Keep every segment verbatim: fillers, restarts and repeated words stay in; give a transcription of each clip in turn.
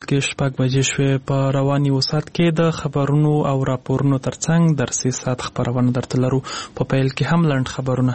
کې شپږ بجې شوې. په روان یو ساعت کې د خبرونو او راپورونو ترڅنګ درسي ساعت خبرونه درته لرو. په پیل کې هم لنډ خبرونه.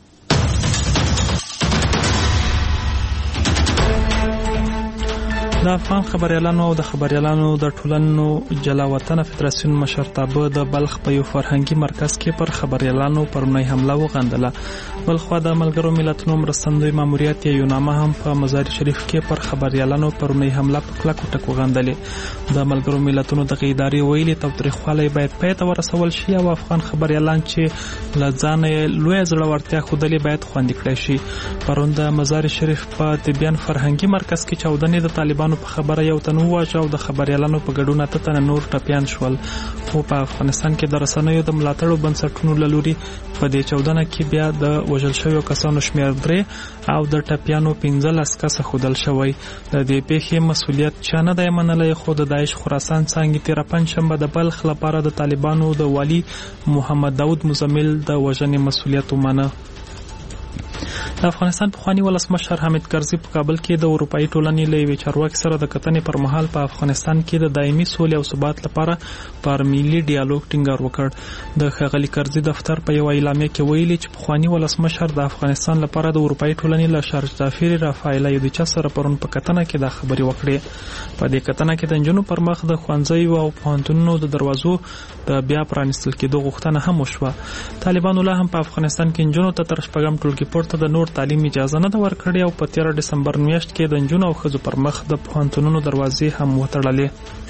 د افغان خبريالانو او د خبريالانو د ټولنو جلا وطن فدراسیون مشرتابه د بلخ په یو فرهنګي مرکز کې پر خبريالانو پرونی حمله وغندله. بلخوا د ملګرو ملتونو مرستندوی ماموریت یو نامه هم په مزار شریف کې پر خبريالانو پرونی حمله په کلکو ټکو غندلې. د ملګرو ملتونو د ادارې ویلي تاوتریخوالی باید پای ته ورسول شي او افغان خبريالان چې له ځانه لوی زړورتیا ښودلې باید خوندي کړای شي. پرون د مزار شریف په طبيان فرهنګي مرکز کې چاودنې د طالبانو په خبره یو تن وواژه او د خبريالانو په ګډون اته تنه نور ټپیان شول. خو په افغانستان کې د رسنیو د ملاتړو بنسټونو له لوري په دې چاودنه کې بیا د وژل شویو کسانو شمېر درې او د ټپیانو پنځلس کسه ښودل شوی. د دې پیښې مسؤلیت چا نه دی منلی، خو د داعش خراسان څانګې تېره پنجشنبه د بلخ لپاره د طالبانو د والي محمد داود مزمل د وژنې مسؤلیت ومانه. د افغانستان پخوانی ولسمشر حامد کرزي په کابل کې د اروپایي ټولنې له یوې چارواکي سره د کتنې پر مهال په افغانستان کې د دایمي سولې او ثبات لپاره پر ملي ډیالوګ ټینګار وکړ. د ښاغلي کرزي دفتر په یوه اعلامیه کې ویلي چې پخوانی ولسمشر د افغانستان لپاره د اروپایي ټولنې له شارجدافیر رافایل یودیچا سره پرون په کتنه کې دا خبرې وکړې. په دې کتنه کې د نجونو پر مخ د ښوونځیو او پوهنتونونو د دروازو د بیا پرانیستل کېدو غوښتنه هم وشوه. طالبانو لا هم په افغانستان کې نجونو ته تر شپږم ټولګي پورته د نور تعلیم اجازه نه ده ورکړې او په تیره ډسمبر میاشت کې د نجونو او ښځو پر مخ د پوهنتونونو دروازې هم وتړلې.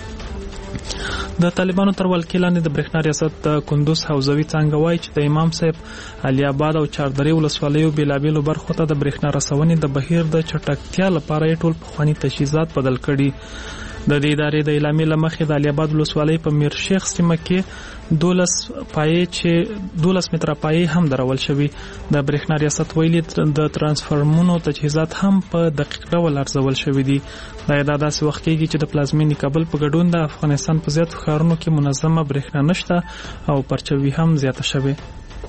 د طالبانو تر ولکې لاندې د برېښنا ریاست د کندوز حوزوي څانګه وایي چې د امام صاحب علي آباد او چاردرې ولسوالیو بېلابېلو برخو ته د برېښنا رسونې د بهیر د چټکتیا لپاره یې ټول پخواني تجهیزات بدل کړي. د دې ادارې د اعلامیې له مخې د علي آباد ولسوالۍ په میر شیخ سیمه کې دولس پایې چې دولس متره پایې هم درول شوي. د برېښنا ریاست ویلي د ترانسفارمونو تجهیزات هم په دقیق ډول ارزول شوي دي. دا دا داسې وخت کېږي چې د پلازمینې کابل په ګډون د افغانستان په زیاتو ښارونو کې منظمه برېښنا نشته او پرچوي هم زیاته شوې.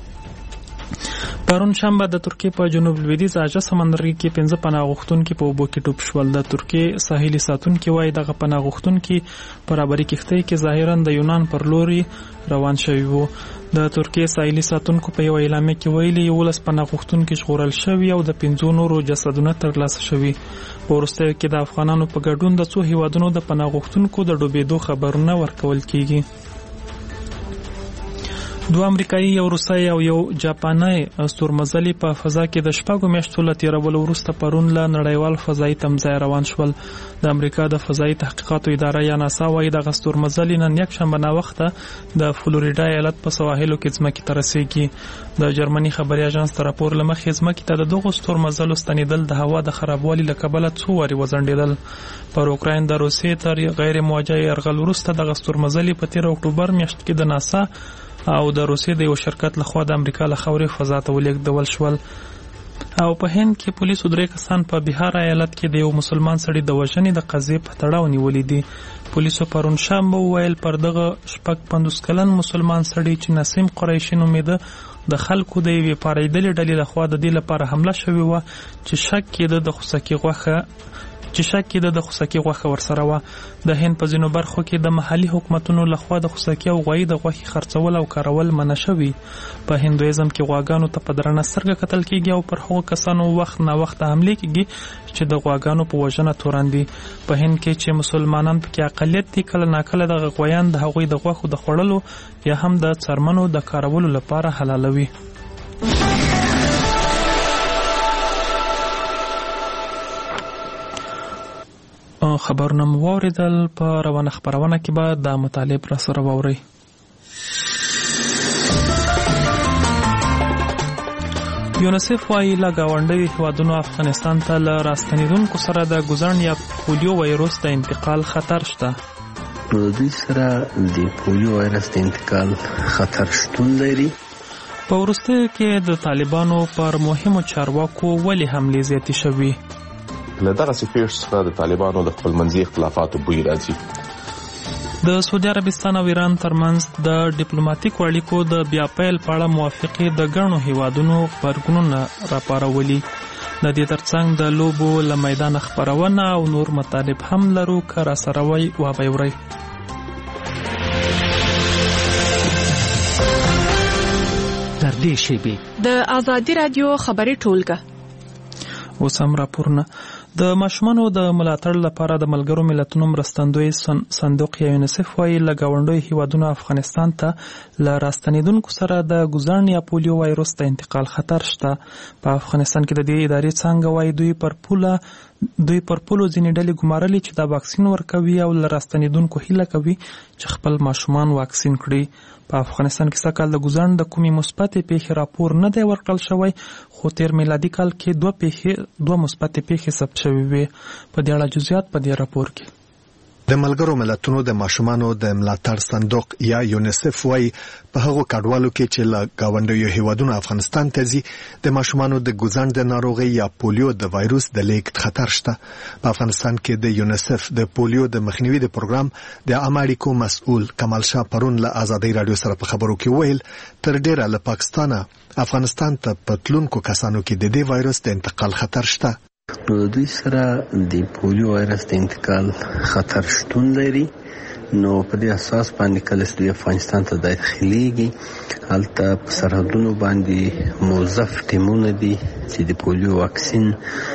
پرون شنبه د ترکیې په جنوب لویدیځ اژه سمندرګي کې پنځه پناه غوښتونکي په اوبو کې ډوب شول. د ترکیې ساحلي ساتونکي وایي دغه پناه غوښتونکي په رابري کښتۍ کې ظاهرا د یونان پر لوري روان شوي وو. د ترکیې ساحلي ساتونکو په یوه اعلامیه کې ویلي یولس پناه غوښتونکي ژغورل شوي او د پنځو نورو جسدونه ترلاسه شوي. په وروستیو کې د افغانانو په ګډون د څو هیوادونو د پناه غوښتونکو د ډوبېدو خبرونه ورکول کیږي. دوه امریکایي یو روسي او یو جاپاني ستورمزلي په فضا کې د شپږو میاشتو له تېرولو وروسته پرون له نړیوال فضایي تمځای روان شول. د امریکا د فضایي تحقیقاتو اداره یا ناسا وایي دغه ستورمزلي نن یکشنبه ناوخته د فلوریډا ایالت په سواحلو کې ځمکې ته رسیږي. د جرمني خبري اژانس تر راپور له مخې ځمکې ته د دغو ستورمزلو ستنېدل د هوا د خرابوالي له کبله څو وارې وځنډېدل. پر اوکراین د روسیې تر غیر موجه یرغل وروسته دغه ستورمزلي په تېره اکتوبر میاشت کې د ناسا او د روسیې د یو شرکت لخوا د امریکا له خاورې فضا ته ولېږدول شول. او په هند کې پولیسو درې کسان په بهار ایالت کې د یو مسلمان سړي د وژنې د قضیې په تړاو نیولي دي. پولیسو پرون شنبه وویل پر دغه شپږ پنځوس کلن مسلمان سړي چې نسیم قریشي نومېده د خلکو د یوې پارېدلې ډلې لخوا د دې لپاره حمله شوې وه چې شک کېده د خوسکي غوښه چې شک کېده د خوسکي غوښه ورسره وه. د هند په ځینو برخو کې د محلي حکومتونو لخوا د خوسکي او غوایي د غوښې خرڅول او کارول منع شوي. په هندویزم کې غواګانو ته په درنه سترګه کتل کېږي او پر هغو کسانو وخت ناوخته حملې کېږي چې د غواګانو په وژنه تورن دي. په هند کې چې مسلمانان پکې اقلیت دي کله ناکله دغه غویان د هغوی د غوښو د خوړلو یا هم د څرمنو د کارولو لپاره حلالوي. خبرونه مو واورېدل. په روانه خپرونه کې به دا مطالب را سره واورئ. یونیسف وایي له ګاونډیو هیوادونو افغانستان ته له راستنېدونکو سره د ګوزڼ یا پولیو وایروس د انتقال خطر شته. په دوی سره د پولیو وایرس د انتقال خطر شتون لري. په وروستیو کې د طالبانو پر مهمو چارواکو ولې حملې زیاتې شوي؟ له دغسې پیښو څخه د طالبانو د خپلمنځي اختلافاتو بوی راځي. د سعودي عربستان او ایران ترمنځ د ډیپلوماټیکو اړیکو د بیا پیل په اړه موافقې د ګڼو هیوادونو غبرګونونه راپارولي. د دې ترڅنګ د لوبو له میدان خبرونه او نور مطالب هم لرو که راسره وی وابورئ. در دې شیبې د آزادي رادیو خبري ټولګه. اوس هم راپورونه. د ماشومانو د ملاتړ لپاره د ملګرو ملتونو مرستندوی صندوق یا یونیسف وايي له ګاونډیو هیوادونو افغانستان ته له راستنیدونکو سره د ګوزاڼ یا پولیو وایروس د انتقال خطر شته. په افغانستان کې د دې ادارې څنګه وايي دوی پر پوله دوی پر پولو ځینې ډلې ګمارلي چې دا واکسین ورکوي او له راستنیدونکو هیله کوي چې خپل ماشومان واکسین کړي. په افغانستان کې سږ کال د ګوزاڼ د کومې مثبتې پیښې راپور نه دی ورکړل شوی، خو تیر میلادي کال کې دوه پیښې دوه مثبتې پیښې ثبت شوې وې. په دې اړه جزئیات په دې راپور کې. د ملګرو ملتونو د ماشومانو د ملاتړ صندوق یا یونیسف وايي په هغو کډوالو کې چې له ګاونډیو هیوادونو افغانستان ته ځي د ماشومانو د ګوزاڼ د ناروغۍ یا پولیو د وایروس د لیږد خطر شته. په افغانستان کې د یونیسف د پولیو د مخنیوي د پروګرام د عامه اړیکو مسؤل کمال شاه پرون له آزادۍ رادیو سره په خبرو کې ویل تر ډیره له پاکستانه افغانستان ته په تلونکو کسانو کې د دې وایروس د انتقال خطر شته. نو دوی سره د پولیو وایرس د انتقال خطر شتون لري. نو په دې اساس باندې کله چې افغانستان ته داخليږي هلته په سرحدونو باندې موظف ټیمونه دي چې د پولیو واکسین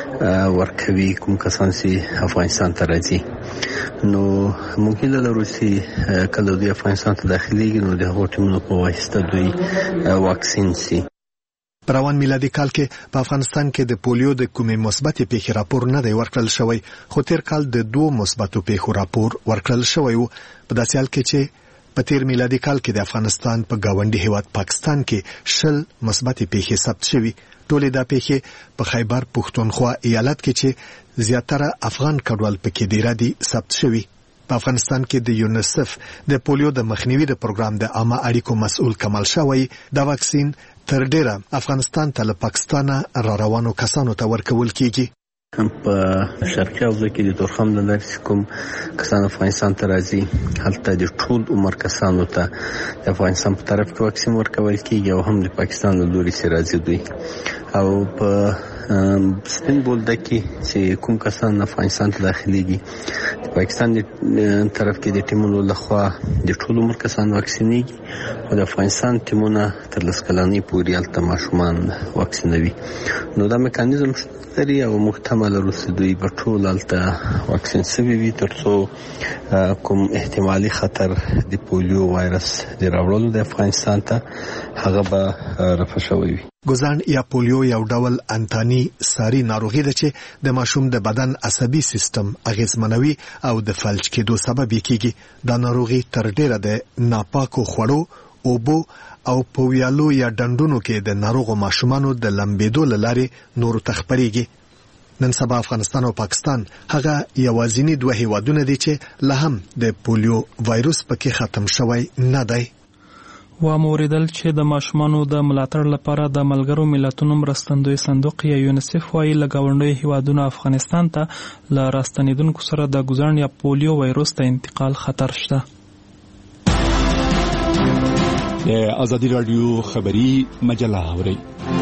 ورکوي کوم کسان چې افغانستان ته راځي. نو ممکن لرو چې کله د افغانستان ته داخليږي نو د هغو ټیمونو په واسطه دوی واکسین سي. په روان میلادي کال کې په افغانستان کې د پولیو د کومې مثبتې پیښې راپور نه دی ورکړل شوی، خو تیر کال د دوه مثبتو پیښو راپور ورکړل شوی و. په داسې حال کې چې په تیر میلادي کال کې د افغانستان په ګاونډي هیواد پاکستان کې شل مثبتې پیښې ثبت شوي. ټولې دا پیښې په خیبر پښتونخوا ایالت کې چې زیاتره افغان کډوال پکې ډیر دي ثبت شوي. په افغانستان کې د یونیسف د پولیو د مخنیوي د پروګرام د عامه اړیکو مسؤل کمال شاه وايي دا واکسین تر ډیره افغانستان ته له پاکستانه را روانو کسانو ته ورکول کیږي. په شرقي حوزه کې د تورخم د لارې کوم کسان افغانستان ته راځي هلته د ټول عمر کسانو ته د افغانستان په طرف کې واکسین ورکول کیږي او هم د پاکستان له لوري سره راځي دوی. او په سپین بولده کې چې کوم کسان افغانستان ته داخليږي د پاکستان د طرف کې د ټیمونو لخوا د ټول عمر کسان واکسینېږي او د افغانستان ټیمونه تر لس کلنۍ پورې هلته ماشومان واکسینوي. نو دا میکانیزم لري او محتمل روسي دوی په ټول هلته واکسین شوي وي تر څو کوم احتمالي خطر د پولیو وایرس د راوړلو د افغانستان ته هغه به رفع شوی وي. ګوزاڼ یا پولیو یو ډول انتاني ساري ناروغي ده چې د ماشوم د بدن عصبي سیستم اغیزمنوي او د فلج کېدو سبب کیږي. دا ناروغي تر ډیره د ناپاکو خوړو، اوبو او په ویالو یا ډنډونو کې د ناروغو ماشومانو د لمبېدو له لارې نورو ته خپرېږي. نن سبا افغانستان او پاکستان هغه یوازینی دوه هیوادونه دي چې لا هم د پولیو وایروس پکې ختم شوی نه دی. و موریدل چې د ماشومانو د ملاتړ لپاره د ملګرو ملتونو مرستندوی صندوق یا یونیسف وايي له ګاونډیو هیوادونو افغانستان ته له راستنیدونکو سره د ګوزاڼ یا پولیو وایروس ته انتقال خطر شته. د آزادي رادیو خبري مجله اوري.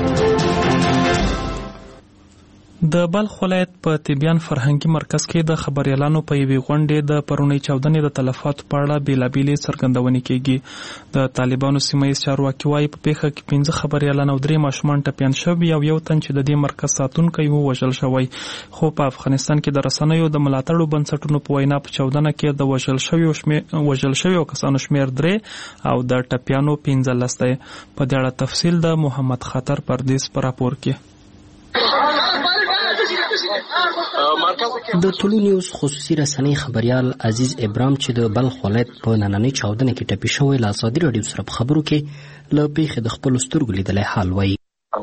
د بلخ ولایت په تبیان فرهنګي مرکز کې د خبريالانو په یوې غونډې د پرونی چاودنې د تلفاتو په اړه بیلابېلې څرګندونې کېږي. د طالبانو سیمه ییز چارواکي وايي په پیښه کې پنځه خبريالان او درې ماشومان ټپیان شوي او یو تن چې د دې مرکز ساتونکی و وژل شوی. خو په افغانستان کې د رسنیو د ملاتړو بنسټونو په وینا په چاودنه کې د وژل شویو شمېر وژل شویو کسانو شمېر درې او د ټپیانو پنځلس دی. په دې اړه تفصیل د محمد خاطر پردیس په راپور کې. د ټولو نیوز خصوصي رسنۍ خبريال عزیز ابراهیم چې د بلخ ولایت په نننۍ چاودنه کې ټپي شوی له آزادي رادیو سره په خبرو کې له پیښې د خپلو سترګو لیدلی حال وایي.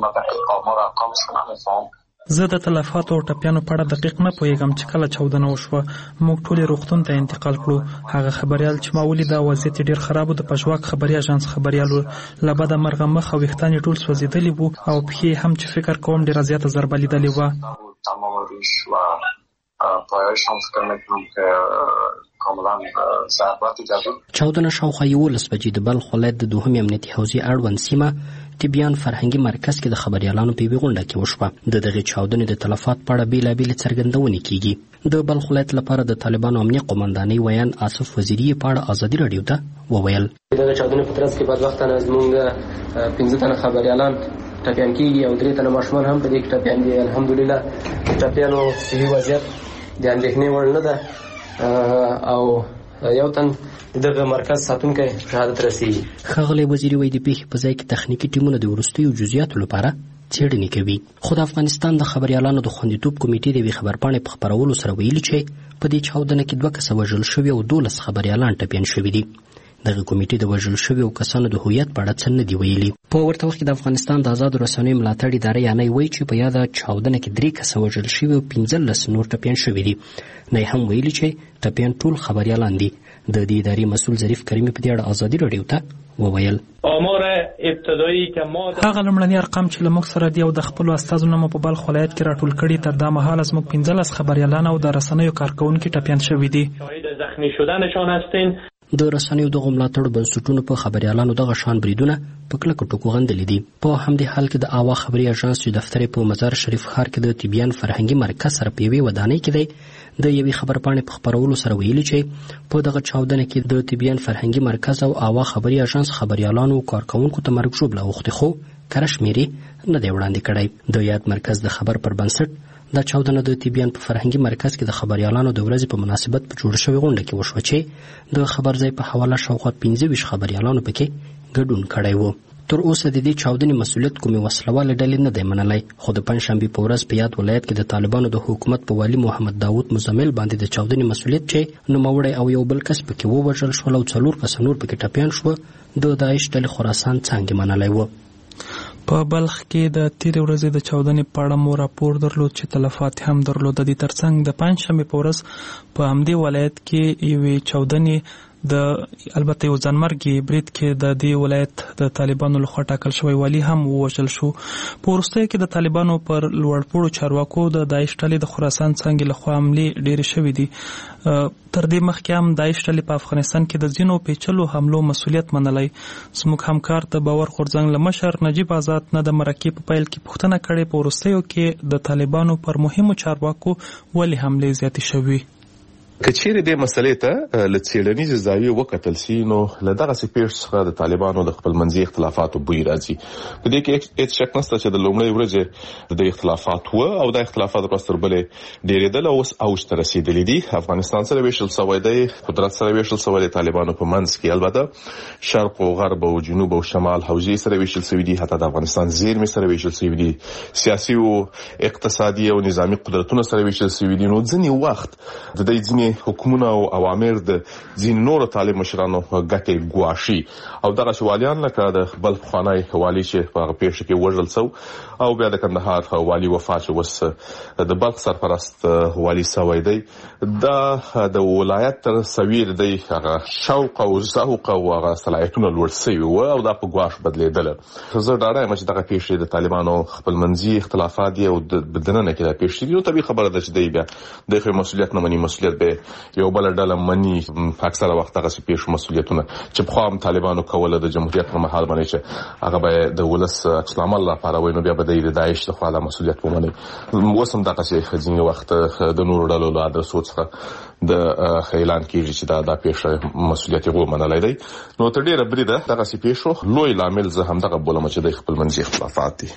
زه د تلفاتو او ټپیانو په اړه دقیق نه پوهیږم چې کله چاودنه وشوه موږ ټول روغتون ته انتقال کړو. هغه خبريال چې ما ولیده وضعیت ډیر خراب و. د پژواک خبري اژانس خبريال و. له بده مرغه مخ او ویښتان ټول سوځېدلي وو او پښې هم چې فکر کوم ډیره زیاته ضربه لیدلې وه. تمام ریش و پایش هم فکر میکنم که رمضان صحبات اجازه چاودنه شاوخوا یولس بجې د بلخ ولایت د دوهمې امنیتي حوزې اړوند سیمه تبیان فرهنګي مرکز کې د خبريالانو په یوه غونډه کې وشوه. د دغې چاودنې د تلفات په اړه بېلابېلې څرګندونې کیږي. د بلخ ولایت لپاره د طالبانو امنیه قومندانۍ ویان آصف وزیري په اړه ازادي راډیو ته وویل. دغه چاودنې په ترڅ کې بدبختانه زموږ پنځه تنه خبريالان ټپیان کیږي او درې تنه ماشومان هم په دې کې ټپیان دي. الحمدلله ټپیانو صحي وضعیت د اندېښنې وړ نه ده او یو تن دغه مرکز ساتونکی شهادت رسیږي. ښاغلی وزیري وایي د پیښې په ځای کې تخنیکي ټیمونه د وروستیو جزئیاتو لپاره څېړنې کوي. خو د افغانستان د خبريالانو د خوندیتوب کمیټې د یوې خبرپاڼې په خپرولو سره ویلي چې په دې چاودنه کې دوه کسه وژل شوي او دولس خبريالان ټپیان شوي دي. دغه کمیټې د وژل شویو کسانو د هویت په اړه څه نه دي ویلي. په ورته وخت کې د افغانستان د آزادو رسنیو ملاتړ ادارې یانۍ وایي چې په یاده چاودنه کې درې کسه وژل شوي او پنځلس نور ټپیان شوي دي. نه هم ویلي چې ټپیان ټول خبريالان دي. د دې ادارې مسؤل ظریف کریمي په دې اړه ازادي راډیو ته وویل. آمار ابتدایی که ما هغه لومړني ارقام چې له موږ سره دي او د خپلو استازو نه مو په بلخ ولایت کې راټول کړي تر دا مهاله زموږ پنځلس خبريالان او د رسنیو کارکونکي ټپیان شوي دي. شاهد زخمی شدنشان هستین. د رسنیو دغه ملاتړو بنسټونو په خبريالانو دغه شان بریدونه په کلکو ټکو غندلي دي. په همدې حال کې د اوا خبري اژانس چې دفتر په مزار شریف ښار کې د تبیان فرهنګي مرکز سره په یوې ودانۍ کې دی د یوې خبرپاڼې په خپرولو سره ویلي چې په دغه چاودنه کې د تبیان فرهنګي مرکز او اوا خبري اژانس خبريالانو او کارکونکو ته مرګ ژوبله اوښتې خو کره شمېرې نه دی وړاندې کړی. د یاد مرکز د خبر پر بنسټ دا چاودنه د تبیان په فرهنګي مرکز کې د خبريالانو د ورځې په مناسبت په جوړ شوې غونډه کې وشوه چې د خبر ځای په حواله شاوخوا پنځه ویشت خبريالانو پکې ګډون کړی و. تر اوسه د دې چاودنې مسؤلیت کومې وسلواله ډلې نه دی منلی. خو د پنجشنبې په ورځ په یاد ولایت کې د طالبانو د حکومت په والي محمد داود مزمل باندې د چاودنې مسؤلیت چې نوموړی او یو بل کس پکې ووژل شول او څلور کسه نور پکې ټپیان شوه د داعش ډلې خراسان څانګې منلی و. په بلخ کې د تیرې ورځې د چاودنې په اړه مو راپور درلود چې تلفات هم درلود. د دې ترڅنګ د پنجشنبې په ورځ په همدې ولایت کې یوې چاودنې د البته یو ځانمرګي برید کې د دې ولایت د طالبانو لخوا ټاکل شوی والی هم ووژل شو. په وروستیو کې د طالبانو پر لوړپوړو چارواکو د داعش ډلې د خراسان څانګې لخوا حملې ډېرې شوې دي. تر دې مخکې هم داعش ډلې په افغانستان کې د ځینو پیچلو حملو مسؤلیت منلی. زموږ همکار د باور غورځنګ له مشر نجیب آزاد نه د مرکې په پیل کې پوښتنه کړې په وروستیو کې د طالبانو پر مهمو چارواکو ولې حملې زیاتې شوي. که چیرې دې مسلې ته له څېړنیزې زاویې وکتل سي نو له دغسې پیښو څخه د طالبانو د خپلمنځي اختلافاتو بوی راځي. په دې کې هېڅ شک نشته چې د لومړۍ ورځې د دې اختلافات وه او دا اختلافات ورځ تر بلې ډېرېدل او اوس اوج ته رسېدلي دي. افغانستان سره ویشل سوی دی، قدرت سره ویشل سوی دی، طالبانو په منځ کې البته شرق او غرب او جنوب او شمال حوزې سره ویشل سوي دي، حتی د افغانستان زیرمې سره ویشل سوي دي، سیاسي او اقتصادي او نظامي قدرتونه سره ویشل سوي دي. نو ځینې وخت د دې ځینې حکومتونه او اوامر د ځینې نورو طالب مشرانو ګټې ګواښي او دغه والیان لکه د بل پخوانی والي چې په هغه پیښه کې وژل سو او بیا د کندهار والي وفات چې اوس د بلخ سرپرست والي سوی دی. دا د ولایت تر سویر دی هغه شوق او ذوق او هغه صلاحیتونه لوړ سوي و او دا په ګواښ بدلېدله. زه ډاډه یم چې دغه پیښې د طالبانو خپلمنځي اختلافات دي او د دننه کې دا پیښې دي. نو طبیعي خبره ده چې دی بیا دغه مسؤلیت نه مني، مسؤلیت به یو بل ډله مني. اکثره وخت هغه پیښو مسؤلیتونه چې په خام طالبانو کوله د جمهوریت په محل باندې چې هغه به د ولس اسلام الله لپاره وینو بیا به د داعش د خوا مسؤلیت ومني. اوس هم دغه ځینې وخت د نورو ډلو له ادرسو څخه د اعلان کېږي چې دا د پیښه مسؤلیت یې ومنلی دی. نو تر ډېره بریده دغه پیښو لوی لامل زه همدغه بولم چې د خپلمنځي اختلافات دي.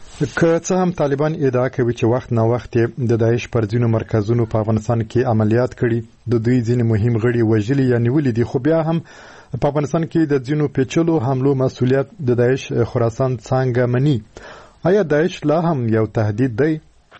که څه هم طالبان ادعا کوي چې وخت نه وخت د داعش پر ځینو مرکزونو په افغانستان کې عملیات کړي، د دوی ځینې مهم غړي وژلي یا نیولي دي، خو بیا هم په افغانستان کې د ځینو پیچلو حملو مسؤلیت د داعش خراسان څانګه مني. آیا داعش لا هم یو تهدید دی؟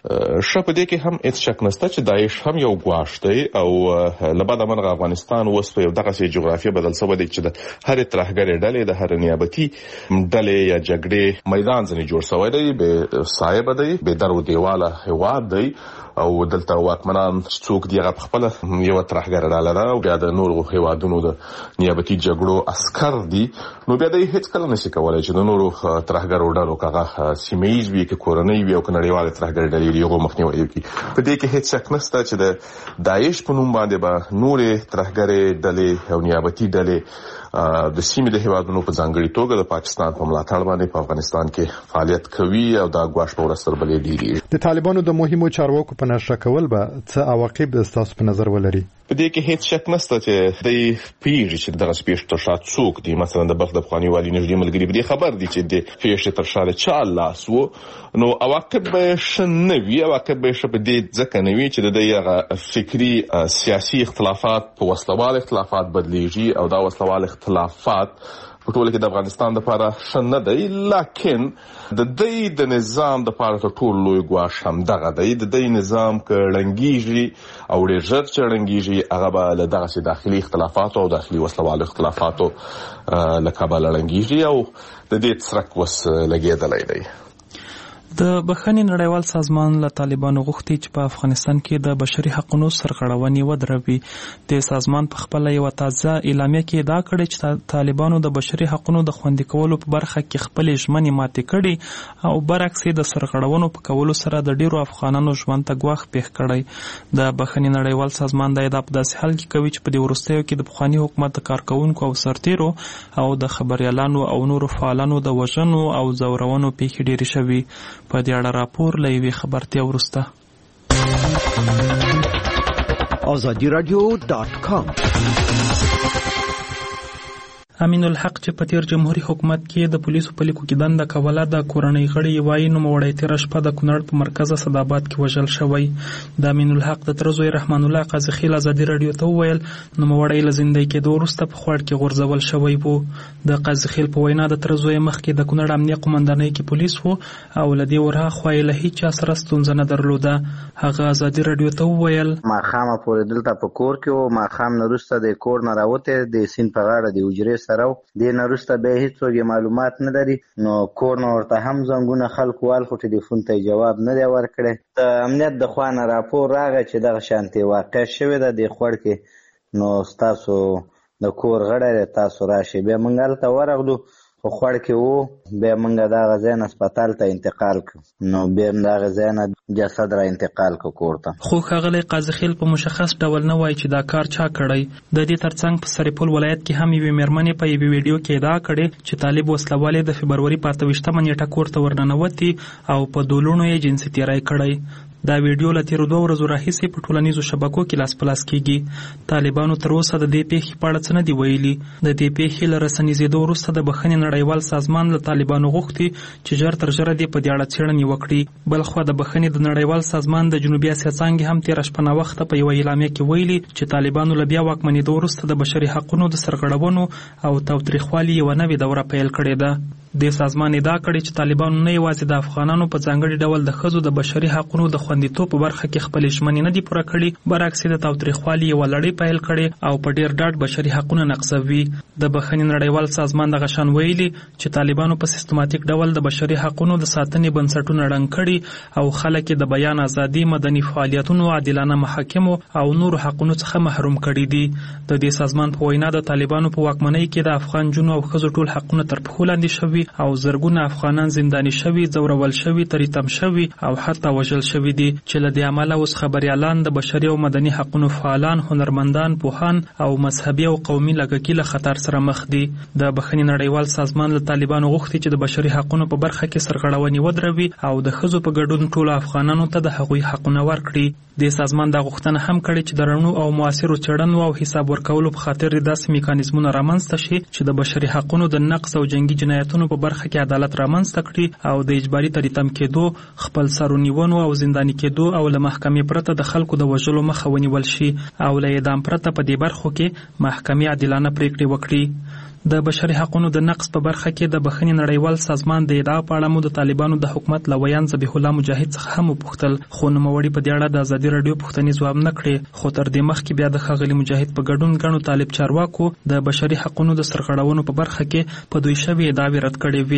ښه، په دې کې هم هېڅ شک نشته چې داعش هم یو ګواښ دی او له بعده مرغه افغانستان اوس په یو دغسې جغرافیه بدل شوی دی چې د هرې ترهګرې ډلې د هرې نیابتي ډلې یا جګړې میدان ځینې جوړ شوی دی، بې صاحبه دی، بې در و دیواله هېواد دی او دلته واکمنان څوک دی هغه خپل یو ترهګر ډاله او بیا د نورو هیوادونو د نیابتي جګړو عسكر دي نو بیا د هیڅ کله نشي کولای چې د نورو ترهګر ډالو کاغه سیمایي وي کې کورنۍ وي او کنړیواله ترهګر ډلې یو مخنیوي کوي په دې کې هیڅ شک نشته چې د داعش په نوم باندې به نورې ترهګر ډلې او نیابتي ډلې د سیمې د هیوادونو په ځانګړي توګه د پاکستان په ملاتړ باندې په افغانستان کې فعالیت کوي او دا غواش په ورسره بلې ډیری د طالبانو د مهمو چارواکو په نشه کول به څه عواقب ستاسو په نظر ولري په دې کې هیڅ شک نشته چې د پیری چې دغه سپیش تر شا څوک دی مثلا د بخت د افغاني والی نږدې ملګری به خبر دي چې د پیش تر شا چا لاس وو نو عواقب به شنوي عواقب به شپ دې ځکه نوي چې د دغه فکری سیاسي اختلافات په وسلوال اختلافات بدلیږي او دا وسلوال اختلافات په ټول کې د افغانستان لپاره شنه دی لکن د دې د نظام د لپاره ټول لوی غواش هم دغه دی د دې نظام کړنګيږي او ډېر ژر چړنګيږي هغه به له دغه داخلي اختلافات او داخلي وسلوال اختلافاتو لکه به لړنګيږي او د دې څرک وس لګیدلای دی د بخښنې نړیوال سازمان له طالبانو غوښتي چې په افغانستان کې د بشري حقوقو سرغړونې ودروي. د سازمان په خپل یو تازه اعلامیه کې ادعا کړې چې طالبانو د بشري حقوقو د خوندي کولو په برخه کې خپل ژمنې ماتې کړې او برعکس د سرغړونو په کولو سره د ډیرو افغانانو ژوند ته ګواښ پیښ کړی. د بخښنې نړیوال سازمان د ادعا په داسې حال کې کوي چې په دې وروستیو کې د پخواني حکومت کارکونکو او سرتیرو او د خبريالانو او نورو فعالانو د وژنو او زورونو پیښې ډېرې شوي. په دې اړه راپور له یوې خبرتیا وروسته آزادی رادیو ډاټ کام. امین الحق چې په تیر جمهوریت حکومت کې د پولیسو په لیکو کې دنده کوله د کورنۍ غړي وایي نو موړی تیر شپه د کونړ په مرکز صداباد کې وژل شوی. د امین الحق د ترزوی رحمان الله قاضي خیل آزادی رادیو ته وویل نو موړی له زندګۍ کې د وروسته په خوړ کې غورځول شوی وو. د قاضي خیل په وینا د ترزوی مخ کې د کونړ امنیه قومندانۍ کې پولیس وو او لدی ورها خوای له هیڅ سره ستونزه نه درلوده. هغه آزادی رادیو ته وویل ما خامه پورې دلته په کور کې او ما خام نه وروسته د کور نه راوته د سین په غاړه د وجرې سره د نورسته به هیڅ معلومات نه لري نو کور نو ورته هم زنګونه خلکو وال خو ټلیفون ته جواب نه دی ورکړی. د امنیت د خوانه راپور راغی چې دغه شانتي واقع شوه د دې خور کې نو تاسو د کور غړی تاسو راشي به منګل ته ورغلو خو خور کې وو به منګه د غزین هسپتال ته انتقال ک نو به د غزین جسد را انتقال ک کوړه. خو خغلی قاضي خیل په مشخص ډول نه وایي چې دا کار چا کړی. د دې ترڅنګ په سرپل ولایت کې هم یوې مېرمنې په یوې ویډیو کې ادعا کړې چې طالب وسلوالې د فبروري په اته ویشتمه نیټه کور ته ورننوتي او په دولونو یې جنسي تیری کړی. دا ویډیو له تیرو دوه ورځو راهیسې په ټولنیزو شبکو کې لاس په لاس کیږي. طالبانو تر اوسه د دې پیښې په اړه څه نه دي ویلي. د دې پیښې له رسنیزېدو وروسته د بخښنې نړیوال سازمان له طالبانو غوښتي چې ژر تر ژره دې په دې اړه څېړنې وکړي. بلخوا د بخښنې د نړیوال سازمان د جنوبي اسیا څانګې هم تېره شپه ناوخته په یوه اعلامیه کې ویلي چې طالبانو له بیا واکمنېدو وروسته د بشري حقونو د سرغړونو او تاوتریخوالي یوه نوې دوره پیل کړې ده. د سازمان ادعا کړې چې طالبانو نه یوازې د افغانانو په ځانګړي ډول د ښځو د بشري حقونو د خوندیتوب په برخه کې خپل ژمنې نه دي پوره کړي برعکس د تاوتریخوالي یوه لړۍ پیل کړې او په ډېر ډاډ بشري حقونه نقضوي. د بخښنې نړیوال سازمان دغه شان ویلي چې طالبانو په سیستماتیک ډول د بشري حقونو د ساتنې بنسټونه ړنګ کړي او خلک د بیان ازادي مدني فعالیتونو عادلانه محاکمو او نورو حقونو څخه محروم کړي دي. د دې سازمان په وینا د طالبانو په واکمنۍ کې د افغان جنو او ښځو ټول حقونه تر پښو لاندې شوي او زرګونه افغانان زنداني شوي ځورول شوي تریتم شوي او حتی وژل شوي دي چې له دې امله اوس خبريالان د بشري او مدني حقونو فعالان هنرمندان پوهان او مذهبي او قومي لږکي له خطر سره مخ دي. د بخښنې نړیوال سازمان له طالبانو غوښتي چې د بشري حقونو په برخه کې سرغړونې ودروي او د ښځو په ګډون ټولو افغانانو ته د هغوی حقونه ورکړي. د سازمان دا غوښتنه هم کړې چې د رڼو او موثرو څېړنو او حساب ورکولو په خاطر داسې میکانیزمونه رامنځته شي چې د بشري حقونو د نقض او جنگي جنایتونو په برخه کې عدالت رامنځته کړي او د اجباري تریتم کېدو خپل سرونیونو او زنداني کېدو او له محکمې پرته د خلکو د وژلو مخه ونیول شي او له اعدام پرته په دې برخو کې محکمې عادلانه پریکړې وکړي. د بشري حقوقو د نقض په برخه کې د بخښنې نړیوال سازمان د ادعا په اړه مو د طالبانو د حکومت له ویان ذبیح الله مجاهد څخه هم وپوښتل خو نوموړي په دې اړه د ازادي رادیو پوښتنې ځواب نه کړې. خو تر دې مخکې بیا د ښاغلي مجاهد په ګډون ګڼو طالب چارواکو د بشري حقوقو د سرغړونو په برخه کې په دوی شوې ادعاوې رد کړې وې.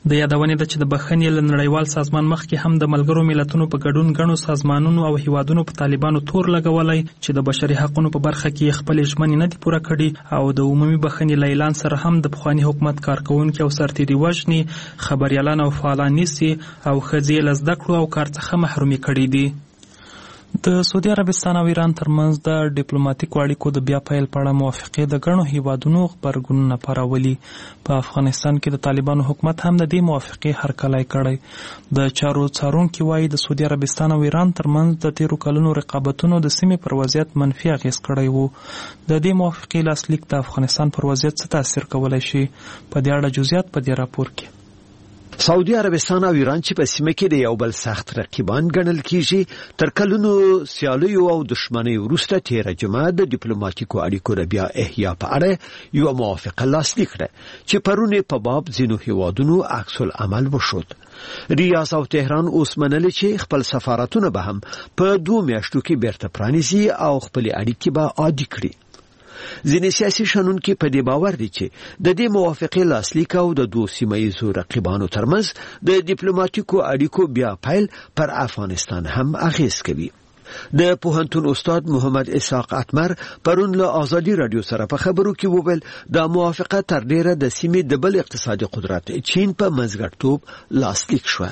د یادونې ده چې د بخښنې له نړیوال سازمان مخکې هم د ملګرو ملتونو په ګډون ګڼو سازمانونو او هیوادونو په طالبانو تور لګولی چې د بشري حقوقو په برخه کې خپل ژمنې نه دي پوره کړي او د عمومي بخښنې له اعلان سره هم د پخواني حکومت کارکونکي او سرتیري وژني، خبریالان او فعالان نیسي او ښځې له زده کړو او کار څخه محرومي کړي دي. د سعودي عربستان او ایران ترمنځ د ډیپلوماټیکو اړیکو د بیا پیل په اړه موافقې د ګڼو هیوادونو غبرګونونه پارولي. په افغانستان کې د طالبانو حکومت هم د دې موافقې هرکلی کړی. د چارو څارونکي وایي د سعودي عربستان او ایران ترمنځ د تیرو کلونو رقابتونو د سیمې پر وضعیت منفي اغیز کړی وو. د دې موافقې لاسلیک د افغانستان پر وضعیت څه تاثیر کولی شي؟ په دې اړه جزئیات په دې راپور کې. سعودي عربستان او ایران چې په سیمه کې د یو بل سخت رقیبان ګڼل کیږي، تر کلونو سیالیو او دښمنۍ وروسته تیره جمعه د ډیپلوماټیکو اړیکو د بیا احیا په اړه یو موافقه لاسلیک کړه چې پرون په باب ځینو هیوادونو عکس العمل وشود. ریاض او تهران اوس منل چې خپل سفارتونه به هم په دوه میاشتو کې بیرته پرانیزي او خپل اړیکې به عادي کړي. ځینې سیاسي شنونکي په دې باور دي چې د دې موافقې لاسلیک او د دوه سیمه‌ییزو رقیبانو ترمنځ د ډیپلوماټیکو اړیکو بیا پیل پر افغانستان هم اغیز کوي. د پوهنتون استاد محمد اسحاق اتمر پرون له آزادي رادیو سره په خبرو کې وویل د موافقه تر ډیره د سیمې د بل اقتصادي قدرت چین په منځګړیتوب لاسلیک شو.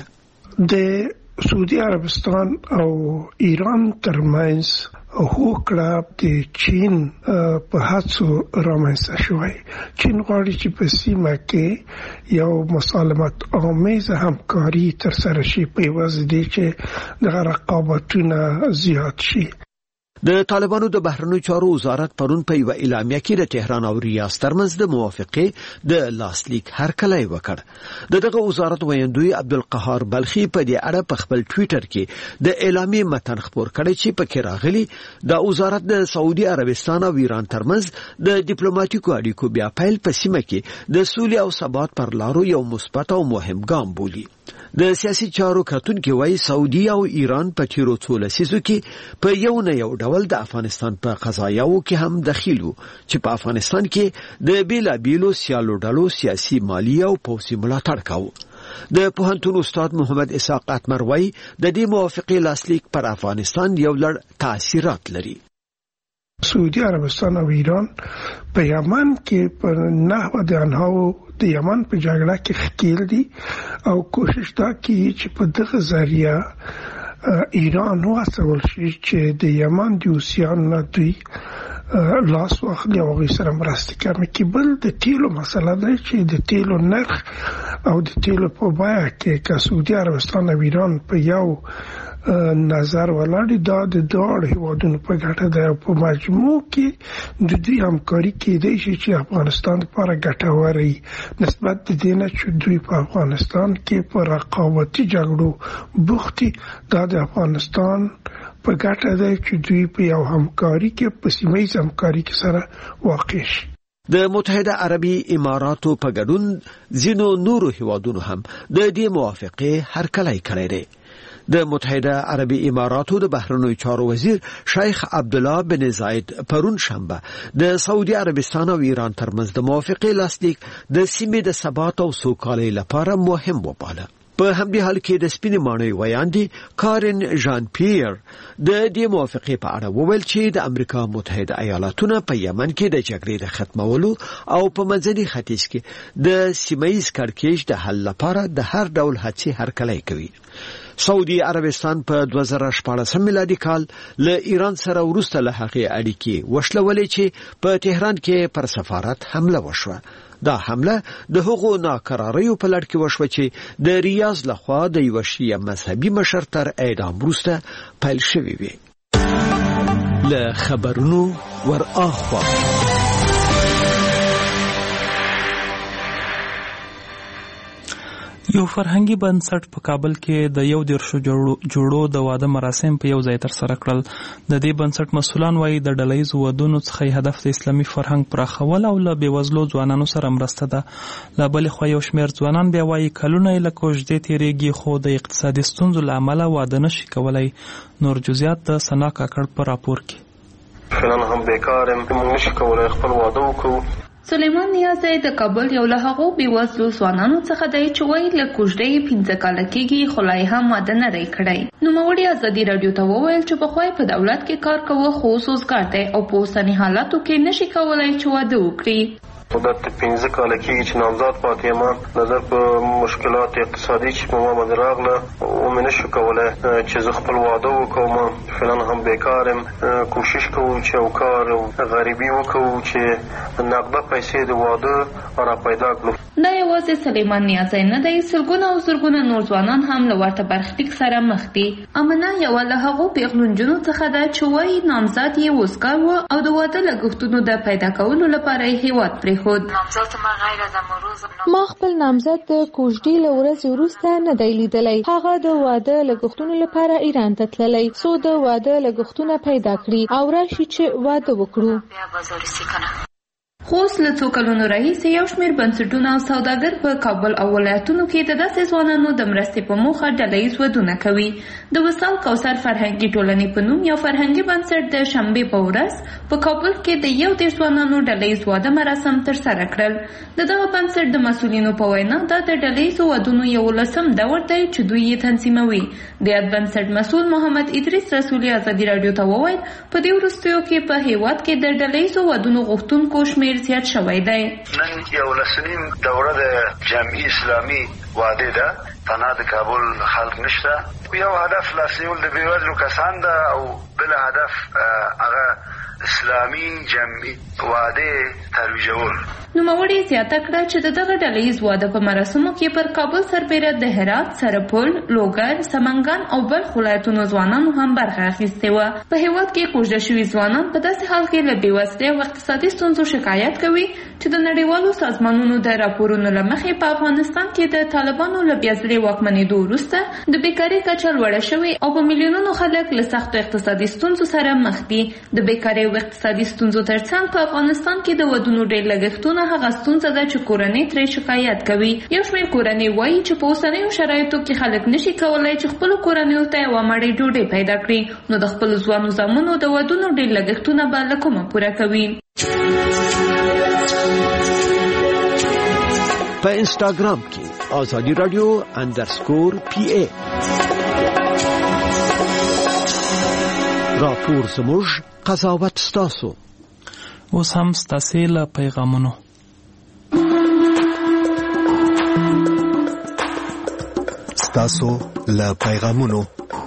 د سعودي عربستان او ایران ترمنځ هوکړه د چین په هڅو رامنځته شوی. چین غواړي چې په سیمه کې یو مسالمت آمیز همکاري ترسره شي په عوض دی چې د رقابتونه زیات شي. د طالبانو د بهرنیو چارو وزارت پرون په یو اعلامیه کې د تهران او ریاض ترمنځ د موافقې د لاسلیک هرکلی وکړ. د دغه وزارت ویاندوی عبدالقهار بلخي په دې اړه په خپل ټویټر کې د اعلامیې متن خپور کړی چې پکې راغلي د وزارت د سعودي عربستان او ایران ترمنځ د ډیپلوماټیکو اړیکو بیا پیل په سیمه کې د سولې او ثبات پر لارو یو مثبت او مهم ګام بولي. د سیاسي چارو کتونکي وایي سعودي او ایران په تیرو څو لسیزو کې په یو نه یو ډول د افغانستان په قضایاو کې هم دخیل وو چې په افغانستان کې د بیلابیلو سیالو ډلو سیاسي، مالی او پوځي ملاتړ کاوه. د پوهنتون استاد محمد اسحاق اتمر وایي د دې موافقې لاسلیک پر افغانستان یو لړ تاثیرات لري. سعودي عربستان او ایران په یمن کې په نحو د انهاو د یمن په جګړه کې ښکیل دي او کوشش دا کوي چې په دغه ذریعہ ایران واسول شي چې د یمن د اوسیان نه دوی لاس واخلي او هغوی سره مرسته کوي. کې بل د تیلو مسله ده چې د تیلو نرخ او د تیلو په بیه کې که سعودي عربستان او ایران په یو نظر ولاړ دا د دوه هیوادونو په ګټه ده. په مجموع کې د دوی همکاري کېدای شي چې افغانستان لپاره ګټوره وي نسبت د دې نه چې دوی په افغانستان کې په رقابتي جګړو بوخت دي. دا د افغانستان په ګټه ده چې دوی په یو همکاري کې په سیمه ییز همکاري کې سره واقع شي. د متحده عربي اماراتو په ګډون ځینو نورو هیوادونو هم د دې موافقې هرکلی کړی دی. د متحده عربي اماراتو د بهرنیو چارو وزیر شیخ عبدالله بن زاید پرون شنبه د سعودي عربستان او ایران ترمنځ د موافقې لاسلیک د سیمې د ثبات او سوکالۍ لپاره مهم وباله. په همدې حال کې د سپینې ماڼۍ ویاندې کارن ژان پیر د دې موافقې په اړه وویل چې د امریکا متحده ایالاتونه په یمن کې د جګړې د ختمولو او په منځني ختیځ کې د سیمه‌ییز کړکېچ د حل لپاره د هر ډول هڅې هرکلی کوي. سعودي عربستان په دوه زره شپاړس میلادي کال له ایران سره وروسته له هغې اړیکې وشلولې چې په تهران کې پر سفارت حمله وشوه. دا حمله د هغو ناکراریو په لړ کې وشوه چې د ریاض لخوا د یو شیعه مذهبي مشر تر اعدام وروسته پیل شوې وي. له خبرونو ور اخوا یو فرهنګي بنسټ په کابل کې د یو دیرشو جوړو د واده مراسم په یو ځای ترسره کړل. د دې بنسټ مسؤلان وایي د ډلهییزو ودونو څخه هدف د اسلامي فرهنګ پراخول او له بېوزلو ځوانانو سره مرسته ده. له بلې خوا یو شمېر ځوانان بیا وایي کلونه یې له کوژدې تېرېږي خو د اقتصادي ستونزو له امله واده نشي کولی. نور جزیات د ثنا کاکړ په راپور کې. نن هم بیکار یم، موږ نشو کولی خپل واده وکړو. سلیمان نیازی د کابل یو له هغو بېوزلو ځوانانو څخه دی چې وایي له کوژدې یې پنځه کاله کېږي خو لا یې هم واده نه دی کړی. نوموړي ازادي راډیو ته وویل چې پخوا یې په دولت کې کار کوه خو اوس وزګار دی او په اوسني حالاتو کې نشي کولی چې واده وکړي. مدت پنځه کاله کېږي چې نامزاد پاتې یم. نظر په مشکلات اقتصادي چې په ما باندې راغله ومې نشو کولی چې زه خپل واده وکړم. فعلا هم بیکار یم. کوشش کوو چې یو کار غریبي وکړو چې نقده پیسې د واده را پیدا کړو. دا یوازې سلیمان نیازی نه دی، سلګونه او زرګونه نور ځوانان هم له ورته برخلیک سره مخ دي. امنه یوه له هغو پیغلو نجونو څخه ده چې وایي نامزاد یې وزګار و او د واده لګښتونو د پیدا کولو لپاره یې هېواد پرېښود. ما خپل نامزد د کوژدې له ورځې وروسته نه دی لیدلی. هغه د واده لګښتونو لپاره ایران ته تللی څو د واده لګښتونه پیدا کړي او راشي چې واده وکړو. خو اوس له څو کلونو راهیسې یو شمېر بنسټونه او سوداګر په کابل او ولایتونو کې د داسې ځوانانو د مرستې په موخه ډله ییز ودونه کوي. د وصال کوثر فرهنګي ټولنې په نوم یو فرهنګي بنسټ د شنبې په ورځ په کابل کې د یو دېرش ځوانانو ډله ییز واده مراسم ترسره کړل. د دغه بنسټ د مسؤلینو په وینا دا د ډله ییزو ودونو یولسم دور دی چې دوی یې تنظیموي. د یاد بنسټ مسؤل محمد ادریس رسولي ازادي راډیو ته وویل په دې وروستیو کې په هېواد کې د ډله ییزو ودونو غوښتونکو شمېر زیات شوی دی. نن یو لسنیم دوره د جمعي اسلامي واده ده. تنها د کابل خلق نشته. یو هدف لاسنیول د بېوزلو کسان ده او بل هدف هغه اسلامي جمعي واده ترویجول. نوموړي زیاته کړه چې د دغه ډله ییز واده په مراسمو کې پر کابل سربېره د هرات، سرپل، لوګر، سمنګان او بلخ ولایتونو ځوانانو هم برخه اخیستې وه. په هېواد کې کوژده شوي ځوانان په داسې حال کې له بېوزلۍ او اقتصادي ستونزو شکایت کوي چې د نړیوالو سازمانونو د راپورونو له مخې په افغانستان کې د طالبانو له بیا ځلې واکمنېدو وروسته د بیکارۍ کچه لوړه شوې او په میلیونونو خلک له سختو اقتصادي ستونزو سره مخ دي. د بیکارۍ او اقتصادي ستونزو ترڅنګ په افغانستان کې د ودونو ډېر لګښتونه هغه ستونزه ده چې کورنۍ ترې شکایت کوي. یو شمېر کورنۍ وایي چې په اوسنیو شرایطو کې خلک نشي کولی چې خپلو کورنیو ته یوه مړۍ ډوډۍ پیدا کړي، نو د خپلو ځوانو زامنو د ودونو ډېر لګښتونه به له کومه پوره کوي. په انسټاګرام کې آزادي رادیو اندرسکور پی ای راپور زموږ قضاوت ستاسو. اوس هم ستاسې له پیغامونو. ستاسو له پیغامونو.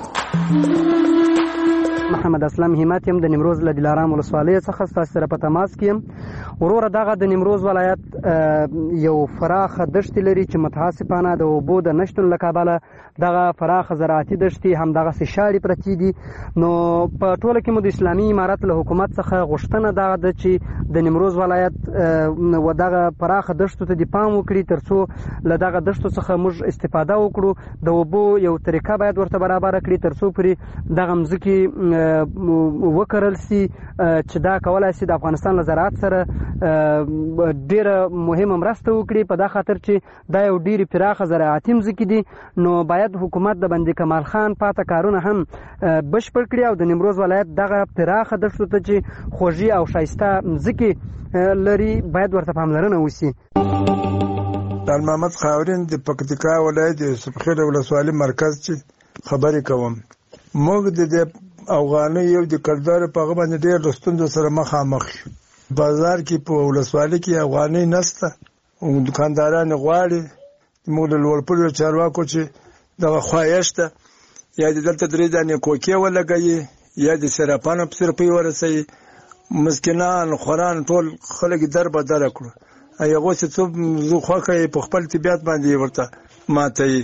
محمد اسلام همت يم د نیمروز له دلارام ولسوالۍ څخه ستاسو سره په تماس کې یم. وروره دغه د نیمروز ولایت یو فراخه دښتې لري چې متاسفانه د اوبو د نشتون له کبله دغه فراخه زراعتي دښتې همدغسې شاړې پرتې دي. نو په ټوله کې مو د اسلامي امارت له حکومت څخه غوښتنه دغه ده چې د نیمروز ولایت و دغه پراخه دښتو ته د پام وکړي تر څو له دغه دښتو څخه موږ استفاده وکړو. د اوبو یو طریقه باید ورته برابره کړي تر څو پرې دغه مځکې وکرل سي چې دا کولی سي د افغانستان له زراعت سره ډیره مهمه مرسته وکړي. په دا خاطر چې دا یو ډیره پراخه زراعتي مځکې دي، نو باید حکومت د بندي کمال خان پاته کارونه هم بشپړ کړي او د نیمروز ولایت دغه پراخه دښتو ته چې خوږې او ښایسته مځکې لري باید ورته پاملرنه وشي. دال محمد خاورین د پکتیکا ولایت د سپخیل ولسوالۍ مرکز چې خبرې کوم. موږ د افغاني یو د کلدار په هغه باندې ډېر د ستونزو سره مخامخ یو. بازار کې په ولسوالۍ کې افغاني نسته او دکانداران غواړي موږ د لوړپوړو چارواکو چې دغه خواهش ده یا د دلته درې دانې کوکې ولګوي یا د سراپانو په سرپۍ ورسوي. مسکینان خوران ټول خلک در به دره کړو. هغو چې څوک زه خوښه یې په خپل طبیعت باندې ورته ماتوي.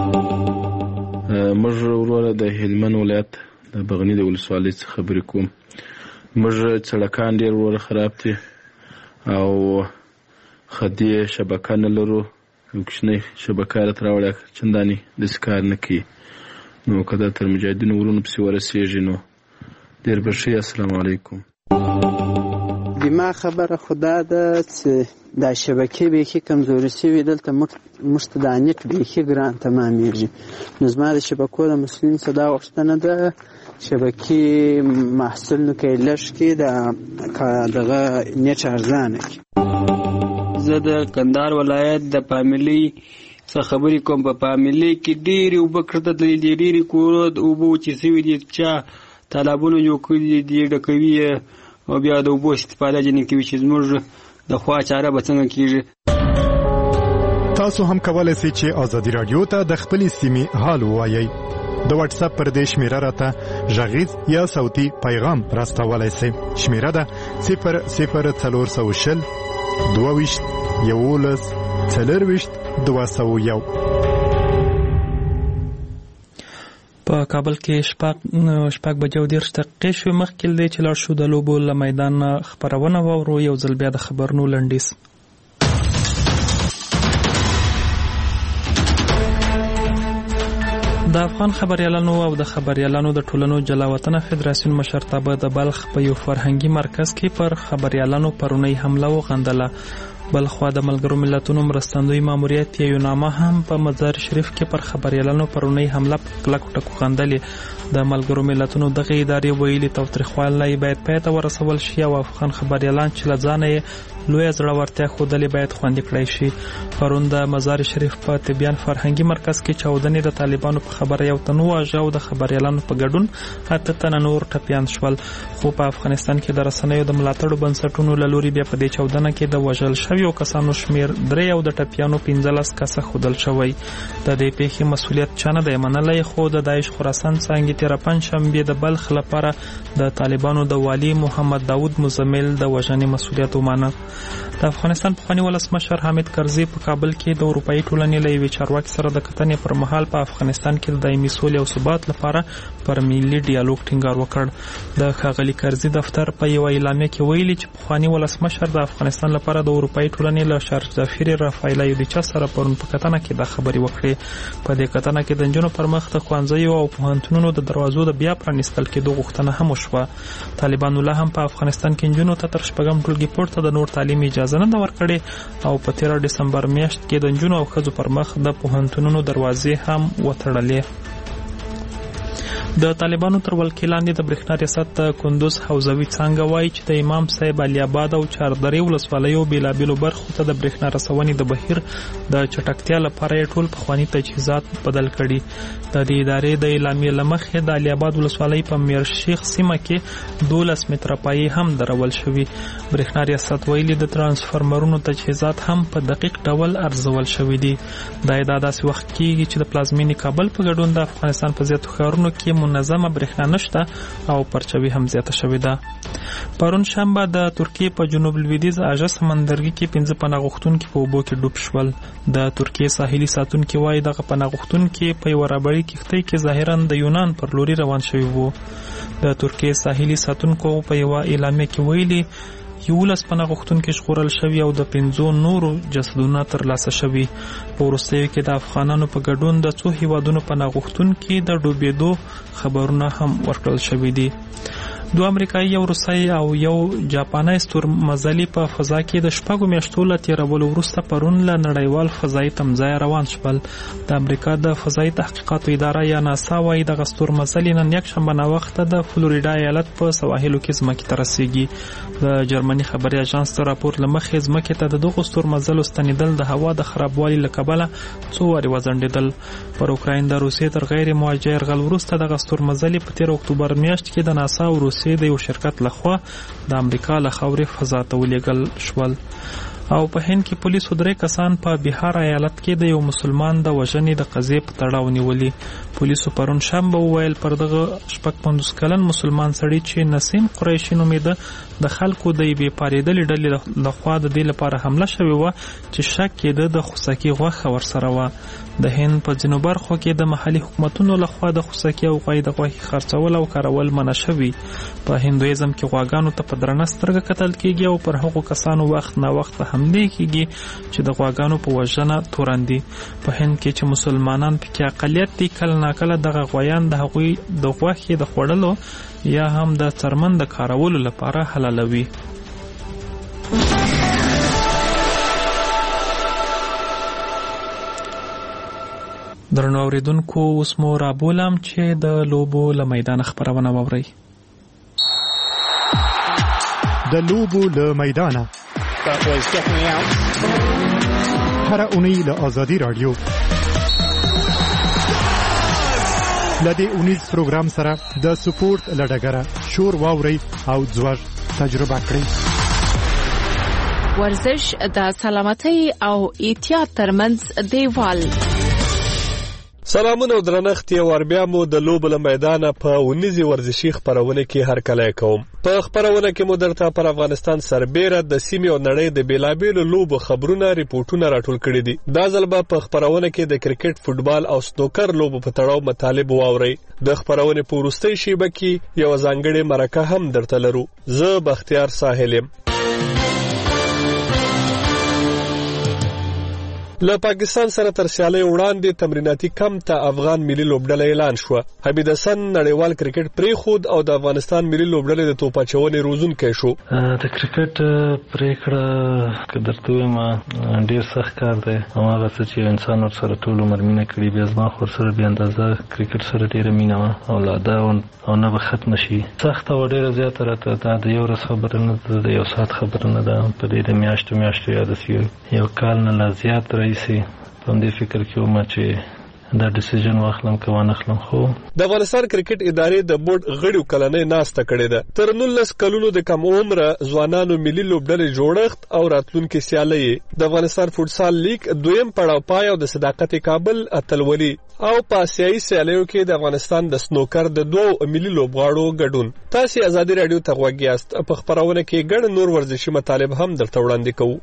موږ وروره د هلمند ولایت د بغني د ولسوالۍ څخه خبرې کوم. موږ سړکان ډېر وروره خراب دي او خدي شبکه نه لرو. یو کوچنۍ شبکه راته راوړه چندانې داسې کار نه کوي. نو که دا تر مجاهدینو ورونو پسې ورسېږي نو ډېر به ښه. السلام علیکم. بیمه خبره خو دا ده چې دا شبکې بیخي کمزوري شوي دلته موږ ته دا نیټ بیخي ګران تمامېږي. نو زما د شبکو د مسؤلین څخه دا غوښتنه ده شبکې محصول نو کوي لږ کړي دغه نیټ ارزانه کړي. زه د کندهار ولایت د فامیلی څخه خبرې کوم. په فامیلی کې ډېرې اوبه کښته تللي دي، ډېرې کورونه د اوبو وچې سوي دي، چا تالابونه جوړ کړي دي ډکوي او بیا د اوبو استفاده ځینې کوي چې زموږ د خوا چاره به څنګه کېږي. تاسو هم کولی سئ چې ازادي راډیو ته د خپلې سیمې حال ووایئ. د واتس اپ پر دې شمیره راته غږیز یا صوتي پیغام راستولی سئ. شمیره ده صفر صفر څلور سوه شل دوه ویشت یولس څلور ویشت دوه سوه یو. په کابل کې شپږ شپږ بجې او دېرش دقیقې شوې. مخکې دی چې لاړ شو د لوبو له میدان خپرونه واورو. یو ځل بیا د خبرونو لنډیز. د افغان خبریالانو او د خبریالانو د ټولنو جلاوطنه فدراسیون مشرتابه د بلخ په یو فرهنګي مرکز کې پر خبریالانو پرونی حمله وغندله. بلخوا د ملګرو ملتونو مرستندوی ماموریت یو نامه هم په مزار شریف کې پر خبریالانو پرونی حمله په کلکو ټکو غندلې. د ملګرو ملتونو دغه ادارې ویلي تاوتریخوالی باید پای ته ورسول شي او افغان خبریالان چې له ځانه یې لویه زړورتیا ښودلې باید خوندي کړی شي. پرون د مزار شریف په طبیان فرهنګي مرکز کې چاودنې د طالبانو په خبره یو تن وواژه او د خبریالانو په ګډون اته تنه نور ټپیان شول. خو په افغانستان کې د رسنیو د ملاتړو بنسټونو له لوري بیا په دې چاودنه کې د وژل شویو کسانو شمیر درې او د ټپیانو پنځلس کسه ښودل شوی. د دې پیښې مسؤلیت چا نه دی منلی، خو د داعش خراسان څانګې تېره پنجشنبې د بلخ لپاره د طالبانو د والي محمد داود مزمل د وژنې مسؤلیت ومانه. د افغانستان پخواني ولسمشر حامد کرزي په کابل کې د اروپایي ټولنې له یوې چارواکي سره د کتنې پر مهال په افغانستان کې د دایمي سولې او ثبات لپاره پر ملي ډیالوګ ټینګار وکړ. د ښاغلي کرزي دفتر په یوه اعلامیه کې ویلي چې پخواني ولسمشر د افغانستان لپاره د اروپایي ټولنې له شارجزافیر رافایلا یودیچا سره پرون په کتنه کې دا خبرې وکړې. په دې کتنه کې د نجونو پر مخ د ښوونځیو او پوهنتونونو د دروازو د بیا پرانیستل کېدو غوښتنه هم وشوه. طالبانو لا هم په افغانستان کې نجونو ته تر شپږم ټولګي پورته د نور تعلیم اجازه نه ده ورکړې او په تېره ډسمبر میاشت کې د نجونو او ښځو پر مخ د پوهنتونونو دروازې هم وتړلې. د طالبانو تر ولکې لاندې د برېښنا ریاست د کندوز حوزوي څانګه وایي چې د امام صاحب علي آباد او چاردرې ولسوالیو بېلابېلو برخو ته د برېښنا رسونې د بهیر د چټکتیا لپاره یې ټول پخواني تجهیزات بدل کړي. د دې ادارې د اعلامیې له مخې د علي آباد ولسوالۍ په میرشیخ سیمه کې دولس متره پایې هم درول شوي. برېښنا ریاست ویلي د ترانسفارمرونو تجهیزات هم په دقیق ډول ارزول شوي دي. دا ادعا داسې وخت کېږي چې د پلازمینې کابل په ګډون د افغانستان په زیاتو ښارونو کې منظمه برېښنا نشته او پرچوي هم زیاته شوې ده. پرون شنبه د ترکیې په جنوب لویدیځ اژه سمندرګي کې پنځه پناه غوښتونکي په اوبو کې ډوب شول. د ترکیې ساحلي ساتونکي وایي دغه پناه غوښتونکي په یوه رابړې کښتۍ کې ظاهرا د یونان پر لوري روان شوي وو. د ترکیې ساحلي ساتونکو په یوه اعلامیه کې ویلي یولس پناه غوښتونکي ژغورل شوي او د پنځو نورو جسدونه ترلاسه شوي. په وروستیو کې د افغانانو په ګډون د څو هیوادونو پناه غوښتونکي د ډوبېدو خبرونه هم ورکړل شوي دي. دوه امریکایي یو روسي او یو جاپاني ستورمزلي په فضا کې د شپږو میاشتو له تېرولو وروسته پرون له نړیوال فضایي تمځای روان شول. د امریکا د فضایي تحقیقاتو اداره یا ناسا وایي دغه ستورمزلي نن یکشنبه ناوخته د فلوریډا ایالت په سواحلو کې ځمکې ته رسیږي. د جرمني خبري اژانس د راپور له مخې ځمکې ته د دغو ستورمزلو ستنېدل د هوا د خرابوالي له کبله څو وارې وځنډېدل. پر اوکراین د روسیې تر غیر موجه یرغل وروسته دغه ستورمزلي په تېره اکتوبر میاشت کې د ناسا او روسیې د یو شرکت لخوا د امریکا له خاورې فضا ته ولېږل شول. او په هند کې پولیسو درې کسان په بهار ایالت کې د یو مسلمان د وژنې د قضیې په تړاو نیولي. پولیسو پرون شنبه وویل پر دغه شپږ پنځوس کلن مسلمان سړي چې نسیم قریشي نومېده د خلکو د یوې پارېدلې ډلې لخوا د دې لپاره حمله شوې وه چې شک کېده د خوسکي غوښه ورسره وه. د هند په ځینو برخو کې د محلي حکومتونو لخوا د خوسکي او غوښې د غوښې خرڅول او کارول منع شوي. په هندویزم کې غواګانو ته په درنه سترګه کتل کېږي او پر هغو کسانو وخت ناوخت حملې کېږي چې د غواګانو په وژنه تورن دي. په هند کې چې مسلمانان پکې اقلیت دي کله ناکله دغه غویان د هغوی د غوښې د خوړلو یا هم د څرمن د کارولو لپاره حلالوي. درنو اوریدونکو اوس مو رابولم چې د لوبو له میدان خبرونه واورئ. د لوبو له میدانه هر اونۍ له آزادي رادیو لدې اونیز پروګرام سره د سپورت لډګره شور واوري او ځوږ تجربه کړئ. ورزش د سلامتۍ او احتیاط ترمنځ دیوال. سلامونه او درنښت یو ور بیا مو د لوبو له میدانه په ونیزي ورزشي خپرونه کې هر کله کوم. په خپرونه کې مو درته پر افغانستان سربېره د سیمې او نړۍ د بیلابېلو لوبو خبرونه ریپورتونه راټول کړي دي. دا ځل به په خپرونه کې د کرکټ، فوټبال او سنوکر لوبو په تړاو مطالب واورئ. د خپرونې په وروستۍ شیبه کې یو ځانګړې مرکه هم درته لرو. زه بختیار ساحل یم. له پاکستان سره تر سیالۍ وړاندې تمریناتي کمپ ته افغان ملي لوبډله اعلان شوه. حمید حسن نړیوال کرکټ پریښود او د افغانستان ملي لوبډلې د توپ اچونې روزونکی شو. د کرکټ پریکړه که درته وایم ډېر سخت کار دی او هغه څه چې انسان ورسره ټول عمر مینه کړي، بیا زما خو ورسره بې اندازه کرکټ سره ډېره مینه وه او لا دا او نه به ختمه شي. سخته او ډېره زیاته راته دا د یو ورځ خبره نه ده، د یو ساعت خبره نه ده. په دې د میاشتو میاشتو یاده سي یو کال نه لا زیات رئیسي په دې فکر کې وم چې دا ډیسیژن واخلم که وانه خلم. خو د افغانستان کرکټ ادارې د بورډ غړو کلنۍ ناسته کړې ده. تر نولس کلونو د کم عمره ځوانانو ملي لوبډلې جوړښت او راتلونکي سیالۍ. د افغانستان فوټسال لیگ دویم پړاو پای او د صداقت کابل اتلولي او په آسیایي سیالیو کې د افغانستان د سنوکر د دوو ملي لوبغاړو ګډون. تاسو آزادي رادیو ته غوږ یاست. په خبرونه کې ګڼ نور ورزشي مطالب هم درته وړاندې کوو.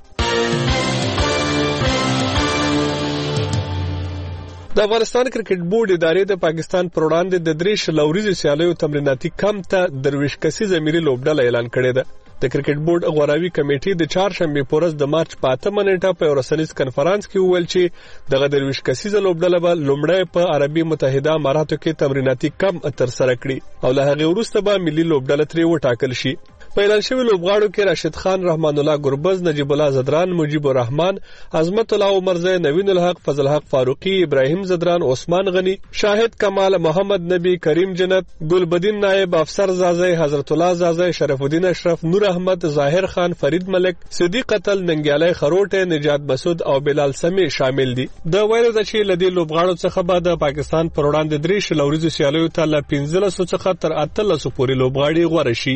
د افغانستان کرکټ بورډ ادارې د پاکستان پر وړاندې د درې شلوريزو سیالیو تمریناتي کمپ ته درویش کسیزه ملي لوبډله اعلان کړې ده. د کرکټ بورډ غوراوي کمیټې د چهارشنبه په ورځ د مارچ په اتمه نیټه په ورسنیز کنفرانس کې وویل چې دغه درویش کسیزه لوبډله به لومړی په عربي متحده اماراتو کې تمریناتي کمپ ترسره کړي او له هغې وروسته به ملي لوبډله ترې وټاکل شي. په اعلان شوي لوبغاړو کې راشد خان، رحمان الله ګربز، نجیب الله زدران، مجیب الرحمن، عظمت الله عمرزی، نوین الحق، فضل حق فاروقی، ابراهیم زدران، عثمان غنی، شاهد کمال، محمد نبی، کریم جنت، ګلبدین نائب، افسر زازی، حضرت الله زازی، شرف الدین اشرف، نور احمد، ظاهر خان، فرید ملک، صدیق قتل، ننګیالی خروټه، نجات مسعود او بلال سمی شامل دي. د ویلو د چې لدی لوبغاړو څخه به د پاکستان پر وړاندې درې شلوريزو سیالیو ته له پنځلسو څخه تر اتلسو پورې لوبغاړي غوړه شي.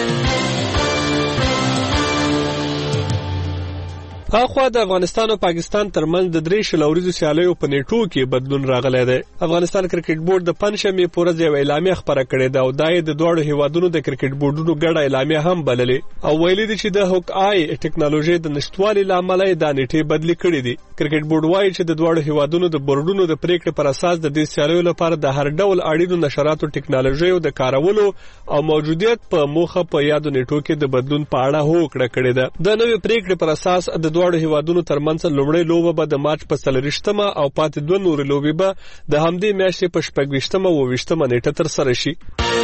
اخوا د افغانستان او پاکستان ترمنځ د درې شلوريزو سیالیو په نیټو کې بدلون راغلی دی. افغانستان کرکټ بورډ د پنځشنبه په ورځ یو اعلامیه خبره کړې ده او دا یې د دواړو هیوادونو د کرکټ بورډونو ګډه اعلامیه هم بللې او ویلي دي چې د هوک آی ټیکنالوژي د نشټوالي لامل یې د نیټې بدلی کړې دي. کرکټ بورډ وایي چې د دواړو هیوادونو د بورډونو د پریکړې پر اساس د دې سیالیو لپاره د هر ډول اړینو نشراتو ټیکنالوژي او د کارولو او موجودیت په موخه په یادو نیټو کې د بدلون په اړه هوکړه کړې ده. د نوې پریکړې پر اساس د دواړو هیوادونو ترمنځ لومړی لوبه به د مارچ په څلورویشتمه او پاتې دوه نورې لوبې به د همدې میاشتې په شپږویشتمه او اوویشتمه نیټه ترسره شي.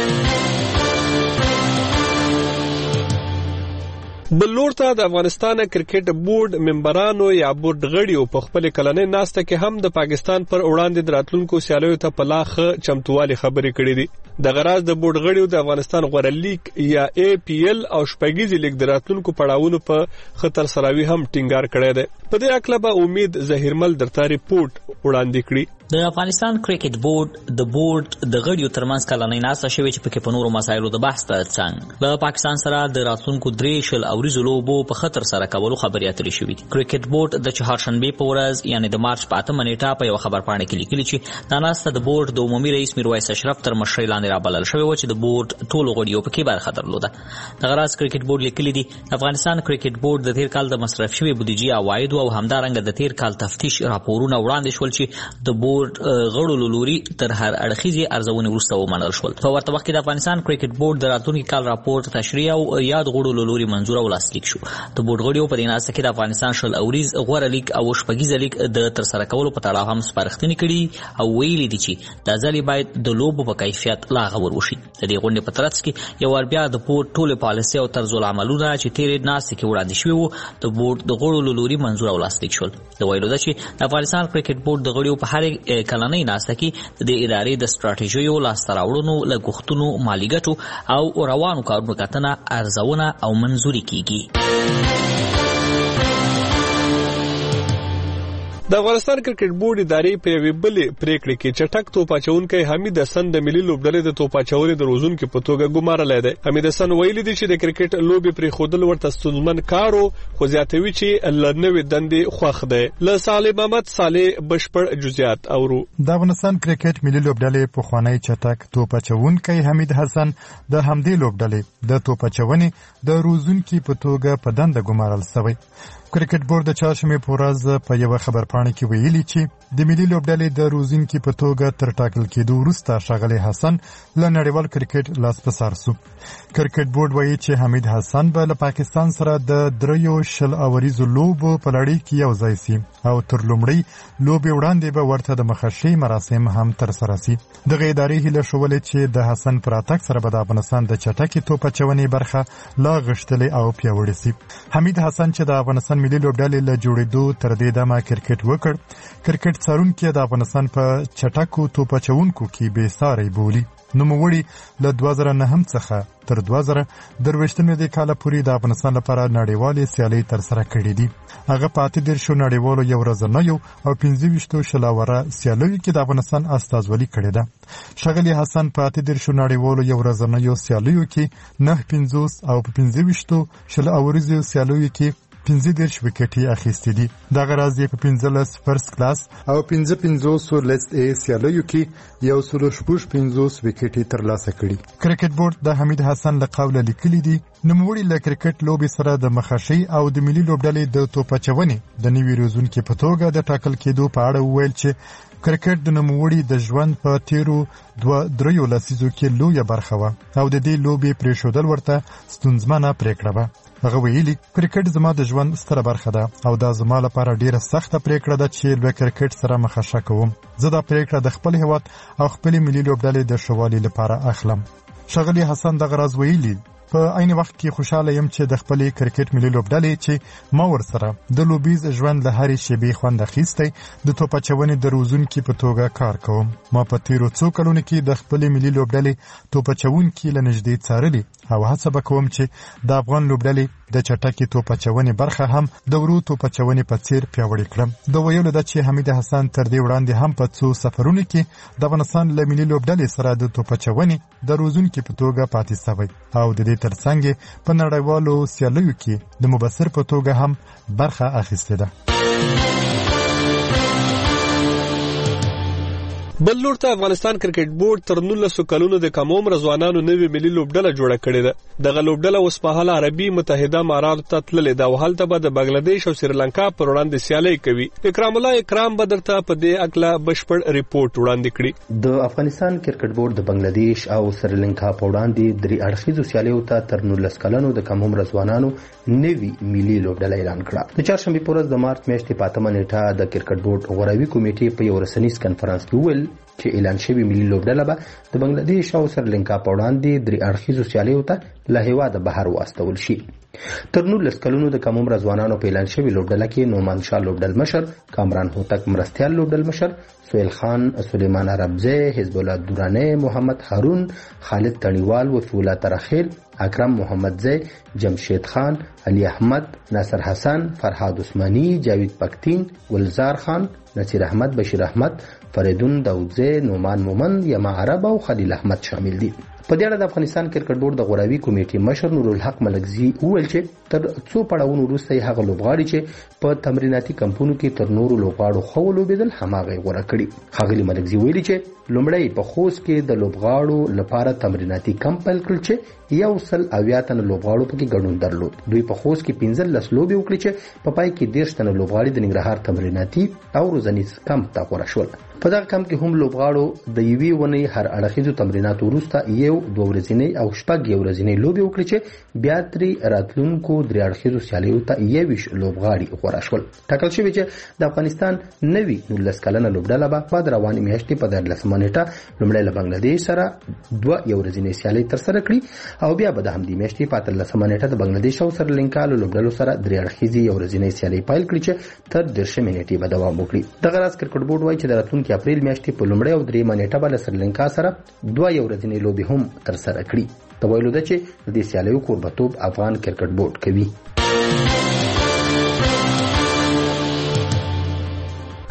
بل لور ته د افغانستان کرکټ بورډ ممبرانو یا بورډ غړیو په خپل کلنۍ ناسته کې هم د پاکستان پر وړاندې د راتلونکو سیالیو ته په لا ښه چمتووالي خبرې کړې دي. د غراز د بورډ غړیو د افغانستان غوره لیگ یا ای پی ایل او شپږیزې لیگ د راتلونکو پړاوونو په خطر سراوي هم ټینګار کړی دی. په دې اړه به امید ظهیرمل درته ریپورت وړاندې کړي. د افغانستان کرکټ بورډ د بورډ د غړیو ترمنځ کلنۍ ناسته شوې چې پکې په نورو مسایلو د بحث ترڅنګ له پاکستان سره د راتلونکو درې شل اوریزو لوبو په خطر سره کولو خبرې اترې شوې دي. کرکټ بورډ د چهارشنبه په ورځ یعنی د مارچ په اتمه نیټه په یو خبرپاڼه کې لیکلي چې دا ناسته د بورډ د عمومي رئیس میرویس اشرف تر مشرۍ لاندې رابلل شوې و چې د بورډ ټولو غړیو پکې برخه درلوده. د غراز کرکټ بورډ لیکلي دي افغانستان کرکټ بورډ د تیر کال د مصرف شوی بودیجې عواید او همدارنګه د تیر کال تفتیش راپورونه وړاندې شول چې د بورډ غړو لوري تر هر اړخیزي ارزونې وروسته ومنل شول. په ورته وخت کې د افغانستان کرکټ بورډ د راتلونکي کال راپور تشریح او یاد غړو لوري منزور او لاسلیک شو. د بورډ غړیو په دې ناسته کې د افغانستان شل اوریز غوره لیگ او شپږیزه لیگ د ترسره کولو په تړاو هم سپارښتنې کړي او ویلي دي چې د ځلې باید د لوبو په کیفیت لا غور وشي. د دې غونډې په ترڅ کې یو ور بیا د بورډ ټول پالیسي او طرز العملونه چې تیرې ناسته کې وړاندې شوی وو د بورډ د غړو لوري منزور او لاسلیک شول. د ویلو ده چې د افغانستان کرکټ بورډ د غړیو په هر کلنۍ ناسته کې د ادارې د ستراتیژیو لاسته راوړنو لګښتونو مالي ګټو او روانو کارونو کتنه ارزونه او منزوري کیږي. د افغانستان کرکټ بورډ ادارې په یوې بلې پریکړې کې چټک توپ اچونکی حمید حسن د ملي لوبډلې د توپ اچونې د روزونکو په توګه ګمارلی دی. حمید حسن ویلي دی چې د کرکټ لوبې پرې خودل ورته ستونزمن کارو، خو زیاتوي چې له نوې دندې خوښ دی. له صالح محمد صالح بشپړ جزئیات اورو. د افغانستان کرکټ ملي لوبډلې پخوانی چټک توپ اچونکی حمید حسن د همدې لوبډلې د توپ اچونې د روزونکو په توګه په دنده ګمارل شوی. کرکټ بورډ د چهارشنبې په ورځ په یو خبرپاڼه کې ویلي چې د ملي لوبډلې د روزونکو په توګه تر ټاکل کېدو وروسته ښاغلی حسن له نړیوال کرکټ لاس په سر شو. کرکټ بورډ وایي چې حمید حسن به له پاکستان سره د دریو شل اوریزو لوبو په لړۍ کې یو ځای شي او تر لومړۍ لوبې وړاندې به ورته د مخشي مراسم هم ترسره شي. دغه ادارې هیله شولې چې د حسن پر راتګ سره به د افغانستان د چټکې توپ اچونې برخه لا غښتلې او پیاوړې شي. حمید حسن چې د افغانستان ملي لوبډلې له جوړېدو تر دې دمه کرکټ وکړ، کرکټ څارونکي د افغانستان په چټکو توپ اچونکو کې بې ساري بولي. نوموړي له دوه زره نهم څخه تر دوه زره درویشتمې کال پورې د افغانستان لپاره نړیوالې سیالۍ ترسره کړې دي. هغه په اته دېرشو نړیوالو یو ورځنیو او پنځه ویشتو شلاوره سیالیو کې د افغانستان استازولي کړې ده. ښاغلی حسن په اته دېرشو نړیوالو یو ورځنیو سیالیو کې نه پنځوس او په پنځه ویشتو شل اوریزو سیالیو کې پنځه دېرش وکټې اخیستې دي. دغه راز یې په پنځلس فرست کلاس او پنځه پنځوسو لیست ای سیالیو کې یو سل شپږ پنځوس وکټې ترلاسه کړي. کرکټ بورډ د حمید حسن له قوله لیکلي دي نوموړي له کرکټ لوبې سره د مخشي او د ملي لوبډلې د توپ اچونې د نوي روزونکو په توګه د ټاکل کېدو په اړه وویل چې کرکټ د نوموړي د ژوند په تیرو دوه دریو لسیزو کې لویه برخه وه او د دې لوبې پرېښودل ورته ستونزمنه پرېکړه وه. هغه ویلي کرکټ زما د ژوند ستره برخه ده او دا زما لپاره ډیره سخته پریکړه ده چې له کرکټ سره مخه کوم. زه دا پریکړه د خپل هیواد او خپل ملي لوبډلې د شوالي لپاره اخلم. ښاغلی حسن دغه راز ویلي په عین وخت کې خوشاله یم چې د خپل کرکټ ملي لوبډلې چې ما ورسره د لوبیز ژوند له هرې شیبې خوند اخیستی د توپ اچونې د روزونکو په توګه کار کوم. ما په تیرو څو کلونو کې د خپل ملي لوبډلې توپ اچونکي له نږدې څارلي او هڅه به کوم چې د افغان لوبډلې د چټکې توپ اچونې برخه هم د ورو توپ اچونې په څیر پیاوړې کړم. د ویلو ده چې حمید حسن تر دې وړاندې هم په څو سفرونو کې د افغانستان له ملي لوبډلې سره د توپ اچونې د روزونکو په توګه پاتې شوی او د دې ترڅنګ په نړیوالو سیالیو کې د مبصر په توګه هم برخه اخیستې ده. بل لور ته افغانستان کرکټ بورډ تر نولسو کلونو د کم عمر ځوانانو نوې ملي لوبډله جوړه کړې ده. دغه لوبډله اوس په حال عربي متحده اماراتو ته تللې ده او هلته به د بنگلادیش او سریلانکا پر وړاندې سیالي کوي. اکرام الله اکرام به درته په دې اکله بشپړ ریپورت وړاندې کړي. د افغانستان کرکټ بورډ د بنگلادیش او سریلانکا په وړاندې درې اړخیزو سیالیو ته تر نولس کلونو د کم عمر ځوانانو نوې ملي لوبډله اعلان کړه. د چهارشنبې په ورځ د مارچ میاشتې په اتمه نیټه د کرکټ بورډ غوراوي کمیټې په یو رسنیز کنفرانس کې وویل چې اعلان شوی ملي لوبډله به د بنگلادیش او سریلانکا په وړاندې درې اړخیزو سیالیو ته له هیواده بهر واستول شي. تر نولس کلونو د کم عمر ځوانانو په اعلان شوی لوبډله کې نومان شاه لوبډل مشر، کامران هوتک مرستیال لوبډل مشر، سهیل خان، سلیمان عربزی، حزب الله دورانه، محمد هارون، خالد تڼیوال، وفی الله ترخیل، اکرم محمد زی، جمشید خان، علی احمد، ناصر حسن، فرهاد عثماني، جاوید پکتین، گلزار خان، نصیر احمد، بشیر احمد، فریدون داودزی، نومان مومن، یما عرب او خلیل احمد شامل دي. په دې اړه د افغانستان کرکټ بورډ د غوراوي کمیټې مشر نور الحق ملکزي وویل چې تر څو پړاوونو وروسته هغه لوبغاړي چې په تمریناتي کمپونو کې تر نورو لوبغاړو ښه ولوبېدل هماغه غوره کړي. ښاغلي ملکزي ویلي چې لومړی په خوست کې د لوبغاړو لپاره تمریناتي کمپ پیل کړل چې یو سل اویا تنه لوبغاړو پکې ګډون درلود. دوی په خوست کې پنځلس لوبې وکړې چې په پای کې دېرش تنه لوبغاړي د ننګرهار تمریناتي او روزنیز کمپ ته غوره شول. په دغه کمپ کې هم لوبغاړو د یوې ونې هر اړخیزو تمریناتو وروسته یو دوه ورځنۍ او شپږ یو ورځنۍ لوبې وکړې چې بیا ترې راتلونکو درې اړخیزو سیالیو ته یوویشت لوبغاړي غوره شول. ټاکل شوي چې د افغانستان نوي نولس کلنه لوبډله به په روانې میاشتې په دیارلسمه نیټه لومړی له بنگلادیش سره دوه یو ورځنۍ سیالۍ ترسره کړي او بیا به د همدې میاشتې په اتلسمه نیټه د بنگلادیش او سریلانکا له لوبډلو سره درې اړخیزې یو ورځنۍ سیالۍ پیل کړي چې تر دېرشمې نیټې به دوام وکړي. دغه راز کرکټ بورډ وایي چې د راتلونکي اپریل میاشتې په لومړۍ او درېیمه نیټه به له سریلانکا سره دوه یو ورځنۍ لوبې هم ترسره کړي. د ویلو ده چې د دې سیالیو کوربهتوب افغان کرکټ بورډ کوي.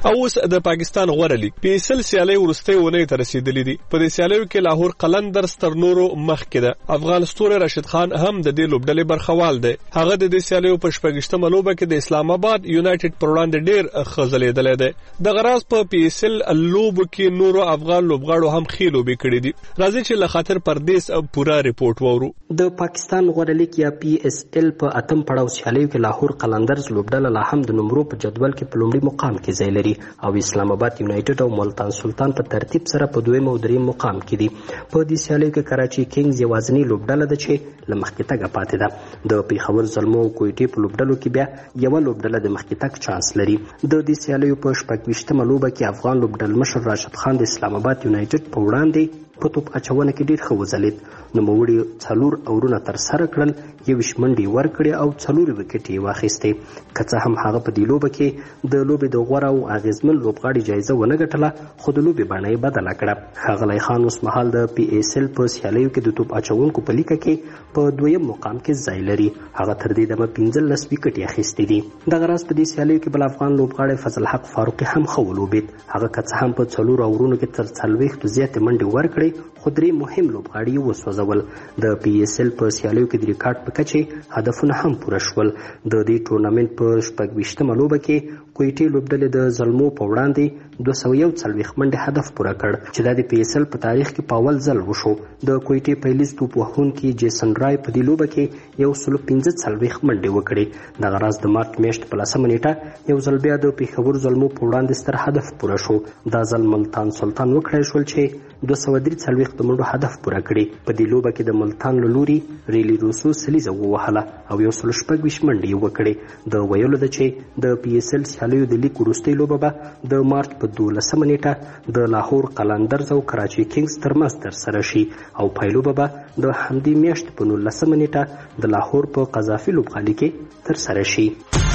او اوس د پاکستان غوړه لیګ پی ایس ال سیالي ورسته ونه ته رسیدلې دي. په دې سیالیو کې لاهور قلندرز تر نورو مخکې ده. افغان ستوره راشد خان هم د دې لوبډلې برخوال دی. هغه د دې سیالیو په شپږشتمه لوبه کې د اسلام آباد یونایټډ پر وړاندې ډېر خزلېدلی دی. د غراز په پی ایس ال لوبو کې نورو افغان لوبغاړو هم ښې لوبې کړې دي. راځي چې له خاطر پردیس پوره ریپورت وورو. د پاکستان غوړه لیګ یا پی ایس ال په اتم پړاو سیالیو کې لاهور قلندرز لوبډله لا هم د نمرو په جدول کې په لومړي مقام کې ځای لري او اسلام آباد یونایټډ او ملتان سلطان په ترتیب سره په دویم او دریم مقام کې دي. په دې سیالیو کې کراچي کینګز یوازینی لوبډله ده چې له مخکې تګه پاتې ده. د پیښور زلمو او کویټې په لوبډلو کې بیا یوه لوبډله د مخکې تګ چانس لري. د دې سیالیو په شپږویشتمه لوبه کې افغان لوبډل مشر راشد خان د اسلام آباد یونایټډ په وړاندې په توپ اچونه کې ډېر ښه وځلید. نوموړي څلور اورونه ترسره کړل، یویشت منډې ورکړې او څلور وکټې یې واخیستې. که څه هم هغه په دې لوبه کې د لوبې د غوره او اغېزمن لوبغاړي جایزه ونه ګټله، خو د لوبې بڼه یې بدله کړه. ښاغلی خان اوس مهال د پی ایس ال په سیالیو کې د توپ اچوونکو په لیکه کې په دویم مقام کې ځای لري. هغه تر دې دمه پنځلس وکټې اخیستې دي. دغه راز په دې سیالیو کې بل افغان لوبغاړی فضل حق فاروقي هم ښه ولوبېد. هغه که څه هم په څلورو اورونو کې تر څلوېښتو زیاتې منډې ورکړې، خو درې مهم لوبغاړي یې وسوځول. د پی ایس ال په سیالیو کې د ریکارډ په کچې هدفونه هم پوره شول. د دې ټورنمنټ په شپږویشتمه لوبه کې کویټې لوبډلې د زلمو په وړاندې دوه سوه یو څلوېښت منډې هدف پوره کړ چې دا د پی ایس ال په تاریخ کې په اول ځل وشو. د کویټې پیلیز توپ وهونکي جیسن رای په دې لوبه کې یو سلو پنځه څلوېښت منډې وکړې. دغه راز د مارچ میاشت په لسمه نیټه یو ځل بیا د پېښور زلمو په وړاندې ستر هدف پوره شو. دا ځل ملتان سلطان وکړای شول چې دوه سوه درې څلوېښت د منډو هدف پوره کړي. په دې لوبه کې د ملتان له لوري ریلی روسو سلیزه ووهله او یو سلو شپږویشت منډې یې وکړې. د ویلو ده چې د پی ایس ال سیالیو د لیګ وروستۍ لوبه به د مارچ په دولسمه نیټه د لاهور قلندرز او کراچي کینګز ترمنځ ترسره شي او پایلوبه به د همدې میاشتې په نولسمه نیټه د لاهور په قذافي لوبغالي کې ترسره شي.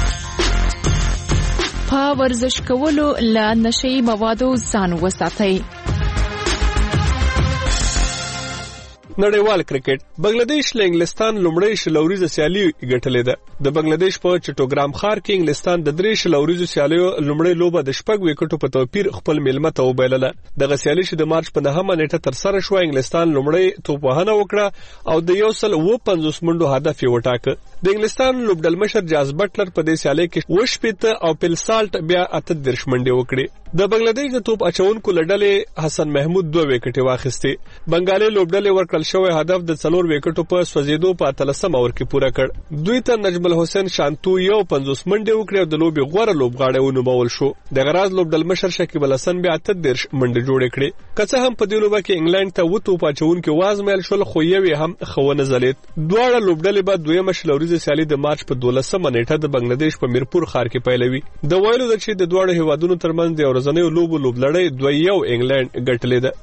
په ورزش کولو له نشهیي موادو ځان وساتئ. نړیوال کرکټ بنگلاديش له انګلستان لومړی شلوریزه سیالي ګټلې ده. د بنگلاديش په چټوګرام ښار کې انګلستان د درې شلوریزو سیالیو لومړی لوبه د شپږ وکټو په توپیر خپل میلمه ته وبایلله. دغه سیالي چې د مارچ په نهمه نیټه ترسره شوه، انګلستان لومړی توپوهنه وکړه او د یو سل اوه پنځوس منډو هدف یې وټاکه. د انګلستان لوبډل مشر جاز بټلر په دې سیالي کې اووه شپېته او پیل سالټ بیا اته دېرش منډې وکړې. د بنگلاديش د توپ اچونکو له ډلې حسن محمود دوه وکټې واخیستې. بنګالي لوبډلې ورکړل شوی هدف د څلور وکټو په سوځېدو په اتلسم اور کې پوره کړ. دوی ته نجم الحسین شانتو یو پنځوس منډې وکړې او د لوبې غوره لوبغاړی ونومول شو. د غراز لوبډل مشر شکیب الحسن بیا اته دېرش منډې جوړې کړې. که څه هم په دې لوبه کې انګلند ته اووه توپ اچونکي وازمایل شول، خو یو یې هم ښه ونه ځلېد. دواړه لوبډلې به دویمه شلوریزه سیالي د مارچ په دولسمه نیټه د بنگلاديش په میرپور ښار کې پیلوي. د ویلو ده چې د دواړو هیوادونو ترمنځ د ورځنیو لوبو لوبلړۍ دوه یو انګلند ګټلې ده.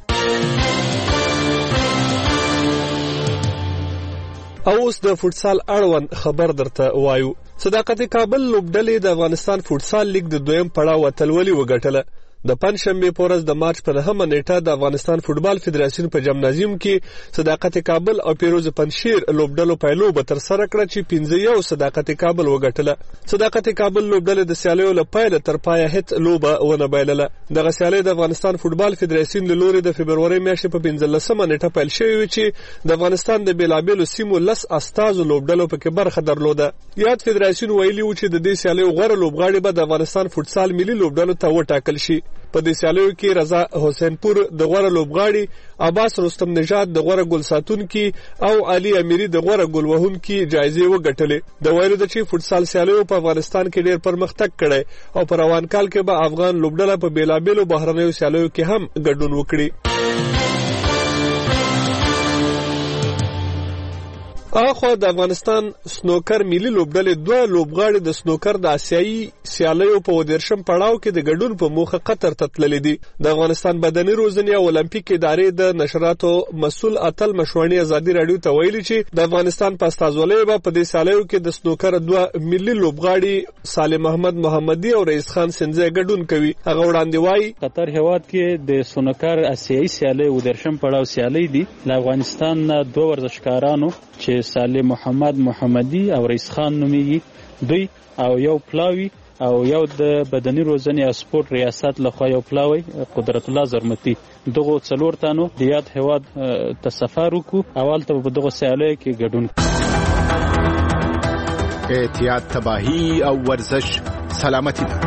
او اوس د فوټسال اړوند خبر درته وایو. صداقت کابل لوبډلې د افغانستان فوټسال لیګ د دویم پړاو اتلولي وګټله. د پنځشنبې په ورځ د مارچ په نهمه نیټه د افغانستان فوټبال فدراسیون په جمنازیوم کې صداقت کابل او پیروز پنشیر لوبډلو پایلوبه ترسره کړه چې پنځه یو صداقت کابل وګټله. صداقت کابل لوبډلې د سیالیو له پیله تر پایه هیڅ لوبه ونه بایلله. دغه سیالي د افغانستان فوټبال فدراسیون له لوري د فبرورۍ میاشتې په پنځلسمه نیټه پیل شوې وه چې د افغانستان د بېلابېلو سیمو لس استازو لوبډلو پکې برخه درلوده. یاد فدراسیون ویلي و چې د دې سیالیو غوره لوبغاړي به د افغانستان فوټسال ملي لوبډلو ته وټاکل شي. په دې سیالیو کې رضا حسینپور د غوره لوبغاړي، عباس رستم نژاد د غوره ګل ساتونکي او علي امیري د غوره ګل وهونکي جایزې وګټلې. د ویلو ده چې فوټسال سیالیو په افغانستان کې ډېر پرمختګ کړی او په روان کال کې به افغان لوبډله په بېلابېلو بهرنیو سیالیو کې هم ګډون وکړي. اخوا د افغانستان سنوکر ملي لوبډلې دوه لوبغاړي د سنوکر د آسیایي سیالیو په ودرشم پړاو کې د ګډون په موخه قطر ته تللي دي. د افغانستان بدني روزنې او المپیک ادارې د نشراتو مسؤل اتل مشوڼي ازادي راډیو ته ویلي چې د افغانستان په استازولۍ به په دې سیالیو کې د سنوکر دوه ملي لوبغاړي سالم محمد محمدي او رئیس خان سنځي ګډون کوي. هغه وړاندې وایي قطر هیواد کې د سنوکر آسیایي سیالي ودرشم پړاو سیالي دي. د افغانستان دوه ورزشکارانو چې سالم محمد محمدي او رئیس خان نومیږي، دوی او یو پلاوی او یو د بدني روزنې او سپورت ریاست لخوا یو پلاوی قدرت الله زرمتی دغه څلور تانو د یاد هواد ته سفر وکړو اول ته په دغه سیالیو کې ګډون احتیاط تباہی او ورزش سلامتی ده.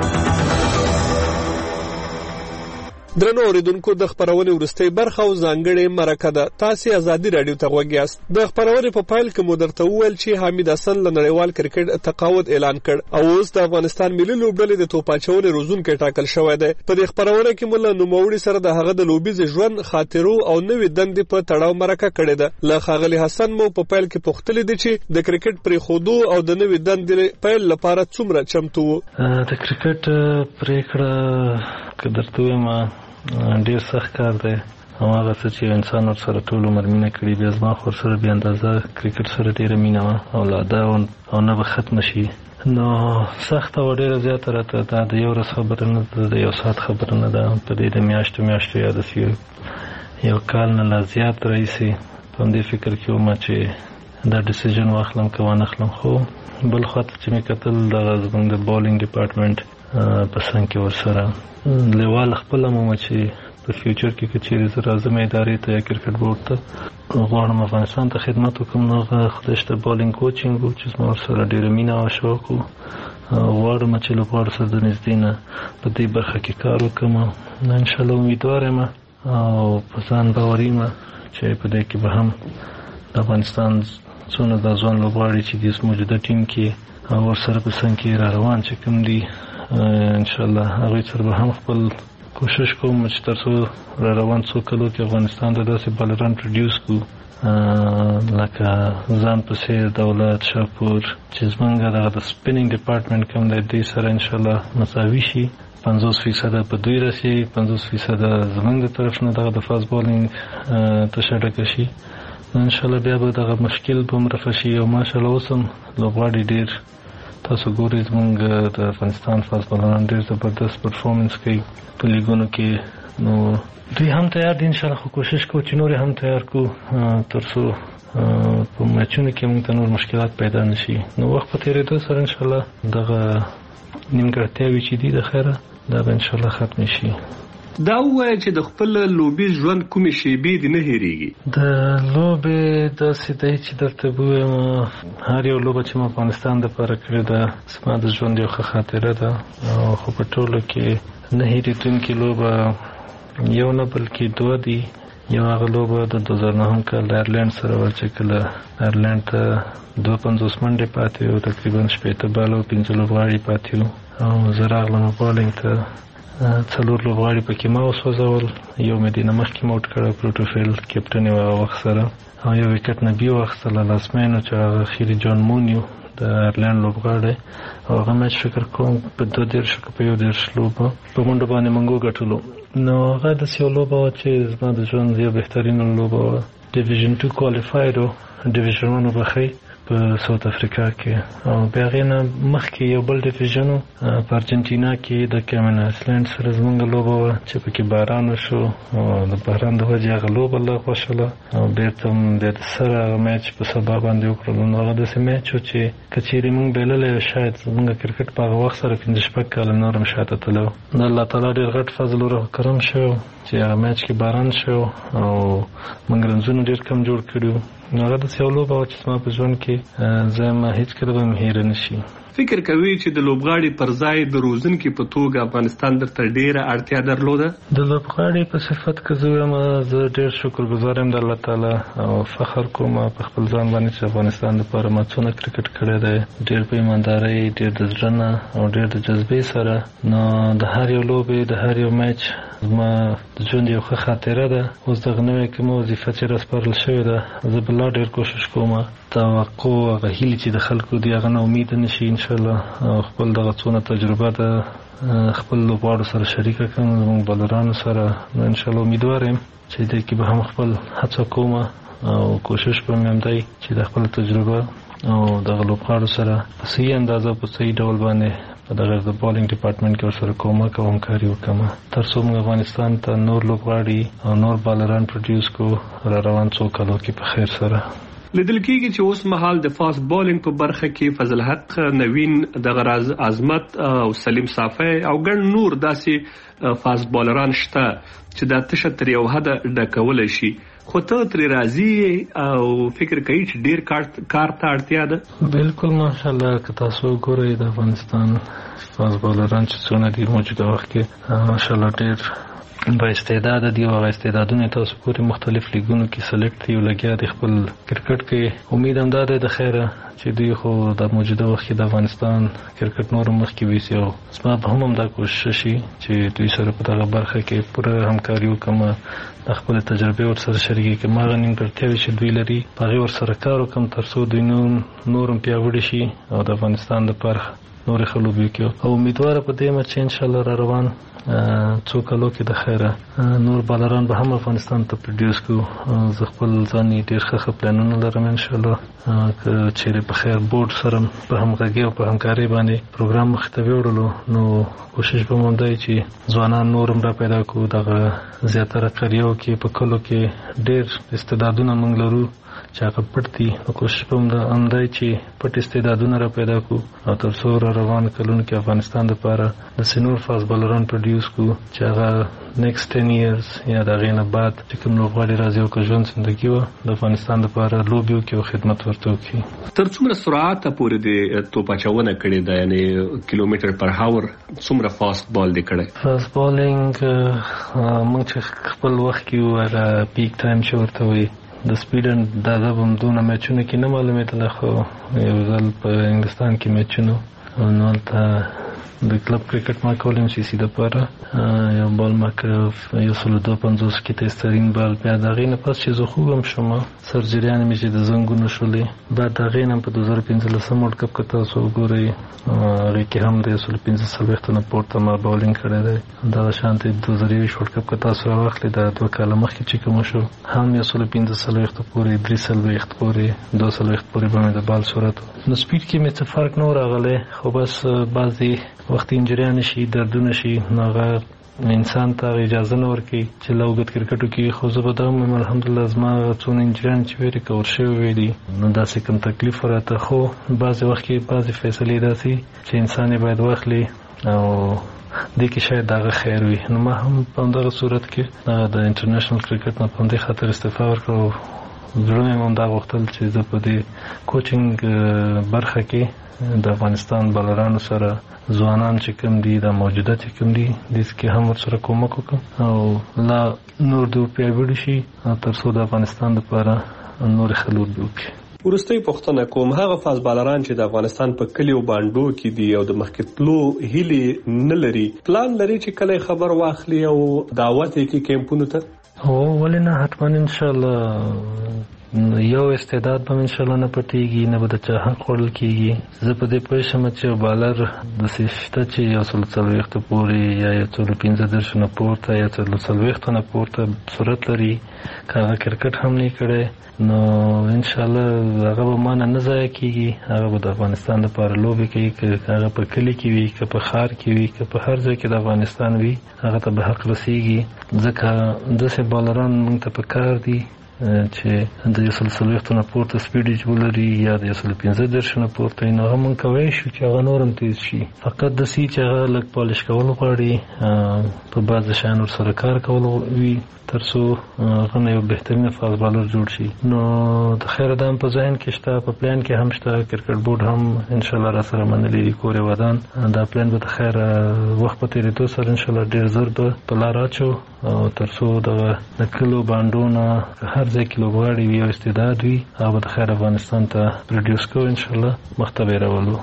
درنو اوریدونکو د خبرونې ورستۍ برخه او ځانګړې مرکه ده. تاسو ازادي رادیو ته غوږ یاست. د خبرونې په پایل کې مو درته وویل چې حمید حسن له نړیوال کرکټ تقاعد اعلان کړ او اوس د افغانستان ملي لوبډلې د توپاچونې روزونکي ټاکل شوی دی. په دې خبرونه کې موږ له نوموړي سره د هغه د لوبیز ژوند خاطرو او نوې دندې په تړاو مرکه کړې ده. له ښاغلي حسن مو په پایل کې پوښتلې دي چې د کرکټ پرې خودو او د نوې دندې پیل لپاره څومره چمتو وو. د کرکټ پریکړه کدرته ما ډیر سخت کار دی او هغه څه چې انسان ور سره ټول عمر مینه کړی بیا زما خور سره بیا اندازه کرکټ سره ډیره مینه او لا دا او نه به ختم شي نو سخت او ډیره زیاته راته دا د یو ورځ خبره نه ده د یو ساعت خبره نه ده په دې د میاشتو میاشتو یاد سی یو کال نه لا زیات رئیسي په دې فکر کې وم چې دا ډیسیژن واخلم که ونه اخلم خو بل خاطر چې مې کتل د زموږ د بالینګ ډپارټمنټ په څنګ کې ورسره لیوال خپل مو چې په فیوچر کې کچېرې زه راځم ادارې ته یا کرکټ بورډ ته غواړم افغانستان ته خدمت وکړم نو هغه خدای شته بالینګ کوچینګ و چې زما ورسره ډېره مینه او شوق و غواړم چې لوبغاړو سره د نږدې نه په دې برخه کې کار وکړم انشاءالله امیدوار یم او په ځان باوري یم چې په دې کې به هم د افغانستان څونه د ځوان لوبغاړي چې د موجوده ټیم کې ورسره په څنګ کې را روان چې کوم دي انشاءالله هغوی سره به هم خپل کوشش کوم چې تر څو را روان څو کلو کې افغانستان ته داسې بالران پروډیوس کړو لکه ځان پسې دولت شاپور چې زمونږ دغه د سپینینګ ډپارټمنټ کوم دی دوی سره انشاءالله مساوي شي پنځوس فیصده په دوی رسي پنځوس فیصده زمونږ د طرف نه دغه د فاست بالینګ تشه ډکه شي انشاءالله بیا به دغه مشکل به هم رفع شي او ماشاءالله اوس هم لوبغاړي ډېر تاسو ګورئ زمونږ د افغانستان فاست بالران ډېر زبردست پرفارمنس کوي په لیګونو کې نو دوی هم تیار دي انشاءالله خو کوشش کوو چې نور هم تیار کړو تر څو په میچونو کې موږ ته نور مشکلات پیدا نه شي نو وخت په تېرېدو سره انشاءالله دغه نیمګړتیاوې چې دي د خیره دا به انشاءالله ختم شي. دا وایي چې د خپل لوبي ژوند کومې شیبې دې نه هېرېږي؟ د لوبې داسې دی چې درته ووایم هر یو لوبه چې ما افغانستان دپاره کړې ده زما د ژوند یو ښه خاطره ده او خو په ټولو کې نه هېرېدونکې لوبه یو نه بلکې دوه دي. یو هغه لوبه د دوه زره نهم کال د ایرلینډ سره وه چې کله ایرلینډ ته دوه پنځوس منډې پاتې وو تقریبا شپېته باله او پنځه لوبغاړي پاتې وو او زه راغلم بالینګ ته څلور لوبغاړي پکې ما وسوځول یو مې دې نه مخکې موټ کړی پروټوفیل کیپټن یې هغه وخت سره او یو وکټ نه بي واخیستله لاسمین چې هغه خیري جان مونیو د ایرلینډ لوبغاړی او هغه میچ فکر کوم په دوه دېرشو که په یو دېرش لوبه په منډو باندې موږ وګټلو نو هغه داسې یو لوبه وه چې زما د ژوند یو بهترینه لوبه وه ډیویژن ټو کوالیفاید و ډیویژن ون وبخئ په ساوت افریقا کې او بیا هغې نه مخکې یو بل ډیویژن و په ارجنټینا کې د کیمن آیسلینډ سره زموږ لوبه وه چې پکې باران وشو او د باران د وجې هغه لوبه لغوه شوله او بېرته هم بیا د سره هغه میچ په سبا باندې وکړلو نو هغه داسې میچ و چې که چېرې موږ بایللی شاید زموږ کرکټ په هغه وخت سره پنځه شپږ کاله نور هم شاته تللی و د الله تعالی ډېر غټ فضل ورو کرم شوی چې هغه میچ کې باران شو او موږ رنزونه ډېر کم جوړ کړي وو نو هغه داسې یو لوبه وه چې زما په ژوند کې زه یم هېڅکله به مې هېره نه شي. فکر کوي چې د لوبغاړي پر ځای د روزونکي په توګه افغانستان درته ډېره اړتیا درلوده؟ د لوبغاړي په صفت که زه وایم زه ډېر شکرګزار یم د الله تعالی او فخر کوم په خپل ځان باندې چې افغانستان لپاره ما څونه کرکټ کړی دی ډېر په ایماندارۍ ډېر د زړه نه او ډېر د جذبې سره نو د هر یو لوبې د هر یو میچ زما د ژوند یو ښه خاطره ده. اوس دغه نوې کومه وظیفه چې راسپارل شوې ده زه به لا ډېر کوشش کوم توقع هغه هیلې چې د خلکو دي هغه نه امیده نه شي انشاءالله او خپل دغه څونه تجربه ده خپل لوبغاړو سره شریکه کړم زموږ بالرانو سره نو انشاءالله امیدوار یم چې دې کې به هم خپل هڅه کوم او کوشش به مې هم دی چې د خپل تجربه او دغه لوبغاړو سره په صحیح اندازه په صحیح ډول باندې په دغه د بالینګ ډپارټمنټ کې ورسره کومک او همکاري وکړم تر څو موږ افغانستان ته نور لوبغاړي او نور بالران پروډیوس کړو را روان څو کالو کې په خیر سره. لیدل کېږي چې اوس مهال د فاست بالینګ په برخه کې فضل حق، نوین د غراز عظمت او سلیم صافی او ګڼ نور داسې فاست بالران شته چې دا تشه تر یو حده ډکولی شي، خو ته ترې راضي او فکر کوي چې ډیر کار ته اړتیا ده؟ بالکل ماشاءالله که تاسو وګورئ د افغانستان فاست بالران چې څونه دي موجوده وخت کې ماشاءالله ډیر با استعداد دي او استعدادونه تاسو پورې مختلف لیګونو کې سلیکټ دي او لګیا دي خپل کرکټ کې. امید هم ده د خیره چې دوی خو د موجوده وخت کې د افغانستان کرکټ نور مخکې ویسي او زما به هم دا کوشش شي چې دوی سره په دغه برخه کې پوره همکاري وکړم، د خپل تجربې ورسره شریکې کړم، هغه نیمګړتیاوې چې دوی لري په هغې ورسره کار وکړم تر څو دوی نور هم پیاوړي شي او د افغانستان دپاره نورې ښه لوبې وکړي. او امیدواره په دې یم چې انشاءالله را روان څو کالو کې د خیره نور بالران به هم افغانستان ته پروډیوس کړو. زه خپل ځان یې ډېر ښه ښه پلانونه لرم انشاءالله که چیرې په خیر بورډ سره په همغږۍ او په همکارۍ باندې پروګرام مخې ته ویوړلو نو کوشش به مو هم دی چې ځوانان نور هم را پیدا کړو. دغه زیاتره قریو کې په کلو کې ډېر استعدادونه موږ لرو چې هغه پټ دي، نو کوشش به هم دی چې پټ استعدادونه را پیدا کړو او تر څو را روان کلونو کې افغانستان دپاره داسې نور فاست بالران پروډیوس کړو چې هغه نیکسټ ټین ایرز یا د هغې نه بعد چې کوم لوبغاړي راځي او که ژوند زندګي وه د افغانستان دپاره لوبې وکړي او خدمت ورته وکړي. تر څومره سرعته پورې د توپ اچونه کړې ده، یعنې کیلومتر پر هاور څومره فاست بال دی کړی؟ فاست بالینګ موږ چې خپل وخت کې وو هغه پیک ټایم چې ورته وایي د سپیډن دا ده به همدونه میچونه کې نه معلومېدله، خو یو ځل په انګلستان کې میچونو نو هلته د کلب کرکټ ما کول ام سی سی دپاره یو بال ما کړ یو سلو دوه پنځوس کې تیسترین بال. بیا د هغې نه پس چې زه خوږ هم شوم سرجریانې مې چې د زنګونو شولې، بعد د هغې نه په دوه زره پنځلسم ورلډ کپ که تاسو وګورئ هغې کې هم د یو سلو پنځه څلوېښتو نه پورته ما باولینګ کړی دی. دغه شانتې دوه زره یوویشت ورلډ کپ که تاسو راواخلئ د دوه کاله مخکې چې کومه شو هم یو سلو پنځه څلوېښتو پورې درې څلوېښت پورې دوه څلوېښت پورې به مې د بال صورت نو سپیډ کې مې څه فرق نه و راغلی، خو بس بعضې وختي انجریانې شي دردونه شي نو هغه انسان ته اجازه نه ورکوي چې لوګت کرکټو کې. خو زه به دا هم الحمدلله زما څونه انجریان چې ویرې کور شوي دي نو داسې کوم تکلیف راته، خو بعضې وخت کې بعضې فیصلې داسې چې انسان یې باید واخلي او دې کې شاید دغه خیر وي. نو ما هم په همدغه صورت کې د انټرنیشنل کرکټ نه په همدې خاطر استعفا ورکړه. زړه مې هم دا غوښتل چې زه په دې کوچینګ برخه کې د افغانستان بالرانو سره ځوانان چې کوم دي د موجوده چې کوم دي دې کې هم ورسره کومک وکړم او لا نور دوی پیاوړي شي تر څو د افغانستان لپاره نور ښه لوبې وکړي. وروستۍ پوښتنه کوم، هغه فاست بالران چې د افغانستان په کلیو بانډو کې دي او د مخکې تلو هیلې نه لري، پلان لري چې کله خبر واخلي او دعوت یې کړي کیمپونو ته؟ هو ولې نه، حتما انشاءالله یو استعداد به انشاءالله نه پټیږي نه به د چا حق خوړل کیږي. زه په دې پوه شم چې یو بالر داسې شته چې یو سلو څلوېښتو پورې یا یو سلو پنځه دېرشو نه پورته یا سلو څلوېښتو نه پورته صورت لري، که هغه کرکټ هم نه کړی نو انشاءالله هغه به مانه نه ضایع کیږي، هغه به د افغانستان لپاره لوبې کوي، که هغه په کلي کې وي که په ښار کې وي که په هر ځای کې د افغانستان وي هغه ته به حق رسیږي. ځکه داسې بالران موږ ته په کار دي چې د یو سلو څلوېښتو نه پورته سپیډ ولري یا د یو سلو پنځه دېرشو نه پورته نو هغه موږ کولی شو چې هغه نور هم تیز شي، فقط داسې چې هغه لږ پالش کول غواړي، په بعضې شیان ورسره کار کول وي تر څو هغه نه یو بهترینه فاست بالر جوړ شي. نو د خیره دا هم په ذهن کې شته، په پلان کې هم شته، کرکټ بورډ هم انشاءالله را سره منلی دي کور ودان. دا پلان به د خیره وخت په تېرېدو سره انشاءالله ډېر زر به په لار اچو او تر څو دغه د کلو بانډو نه هر ځای کې لوبغاړي وي او استعداد وي هغه به د خیر افغانستان ته پروډیوس کوو انشاءالله مخ ته به یې راولو.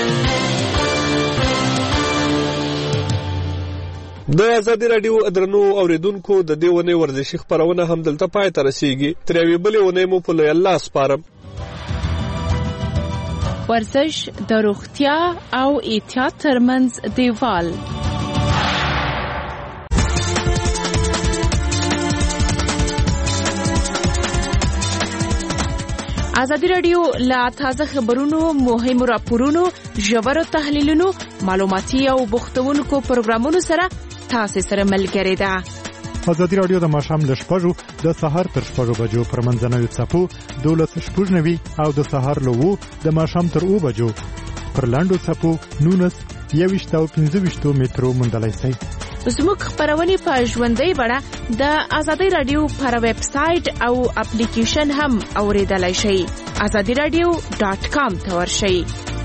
د آزادي راډیو درنو اوریدونکو د دې ونې ورزشي خپرونه هم دلته پای ته رسیږي. تر یوې بلې ونې مو په لوی الله سپارم. ورزش د روغتیا او احتیاط ترمنځ دیوال. ازادي راډیو لا تازه خبرونو، مهمو راپورونو، ژورو تحلیلونو، معلوماتي او بوختونکو پروګرامونو سره تاسو سره ملګری ده. ازادي رادیو د ماښام له شپږو د سهار تر شپږو بجو پر منځنوي څپو دولس شپږ نوي او د سهار له اوو د ماښام تر اوو بجو پر لاندو څپو نولس یوویشت او پنځه ویشتو مترو موندلی شئ. زموږ خپرونې په ژوندۍ بڼه د ازادي رادیو پر ویب سایټ او اپلیکیشن هم اوریدلای شئ. ازادي رادیو ډاټ کام ته ورشئ.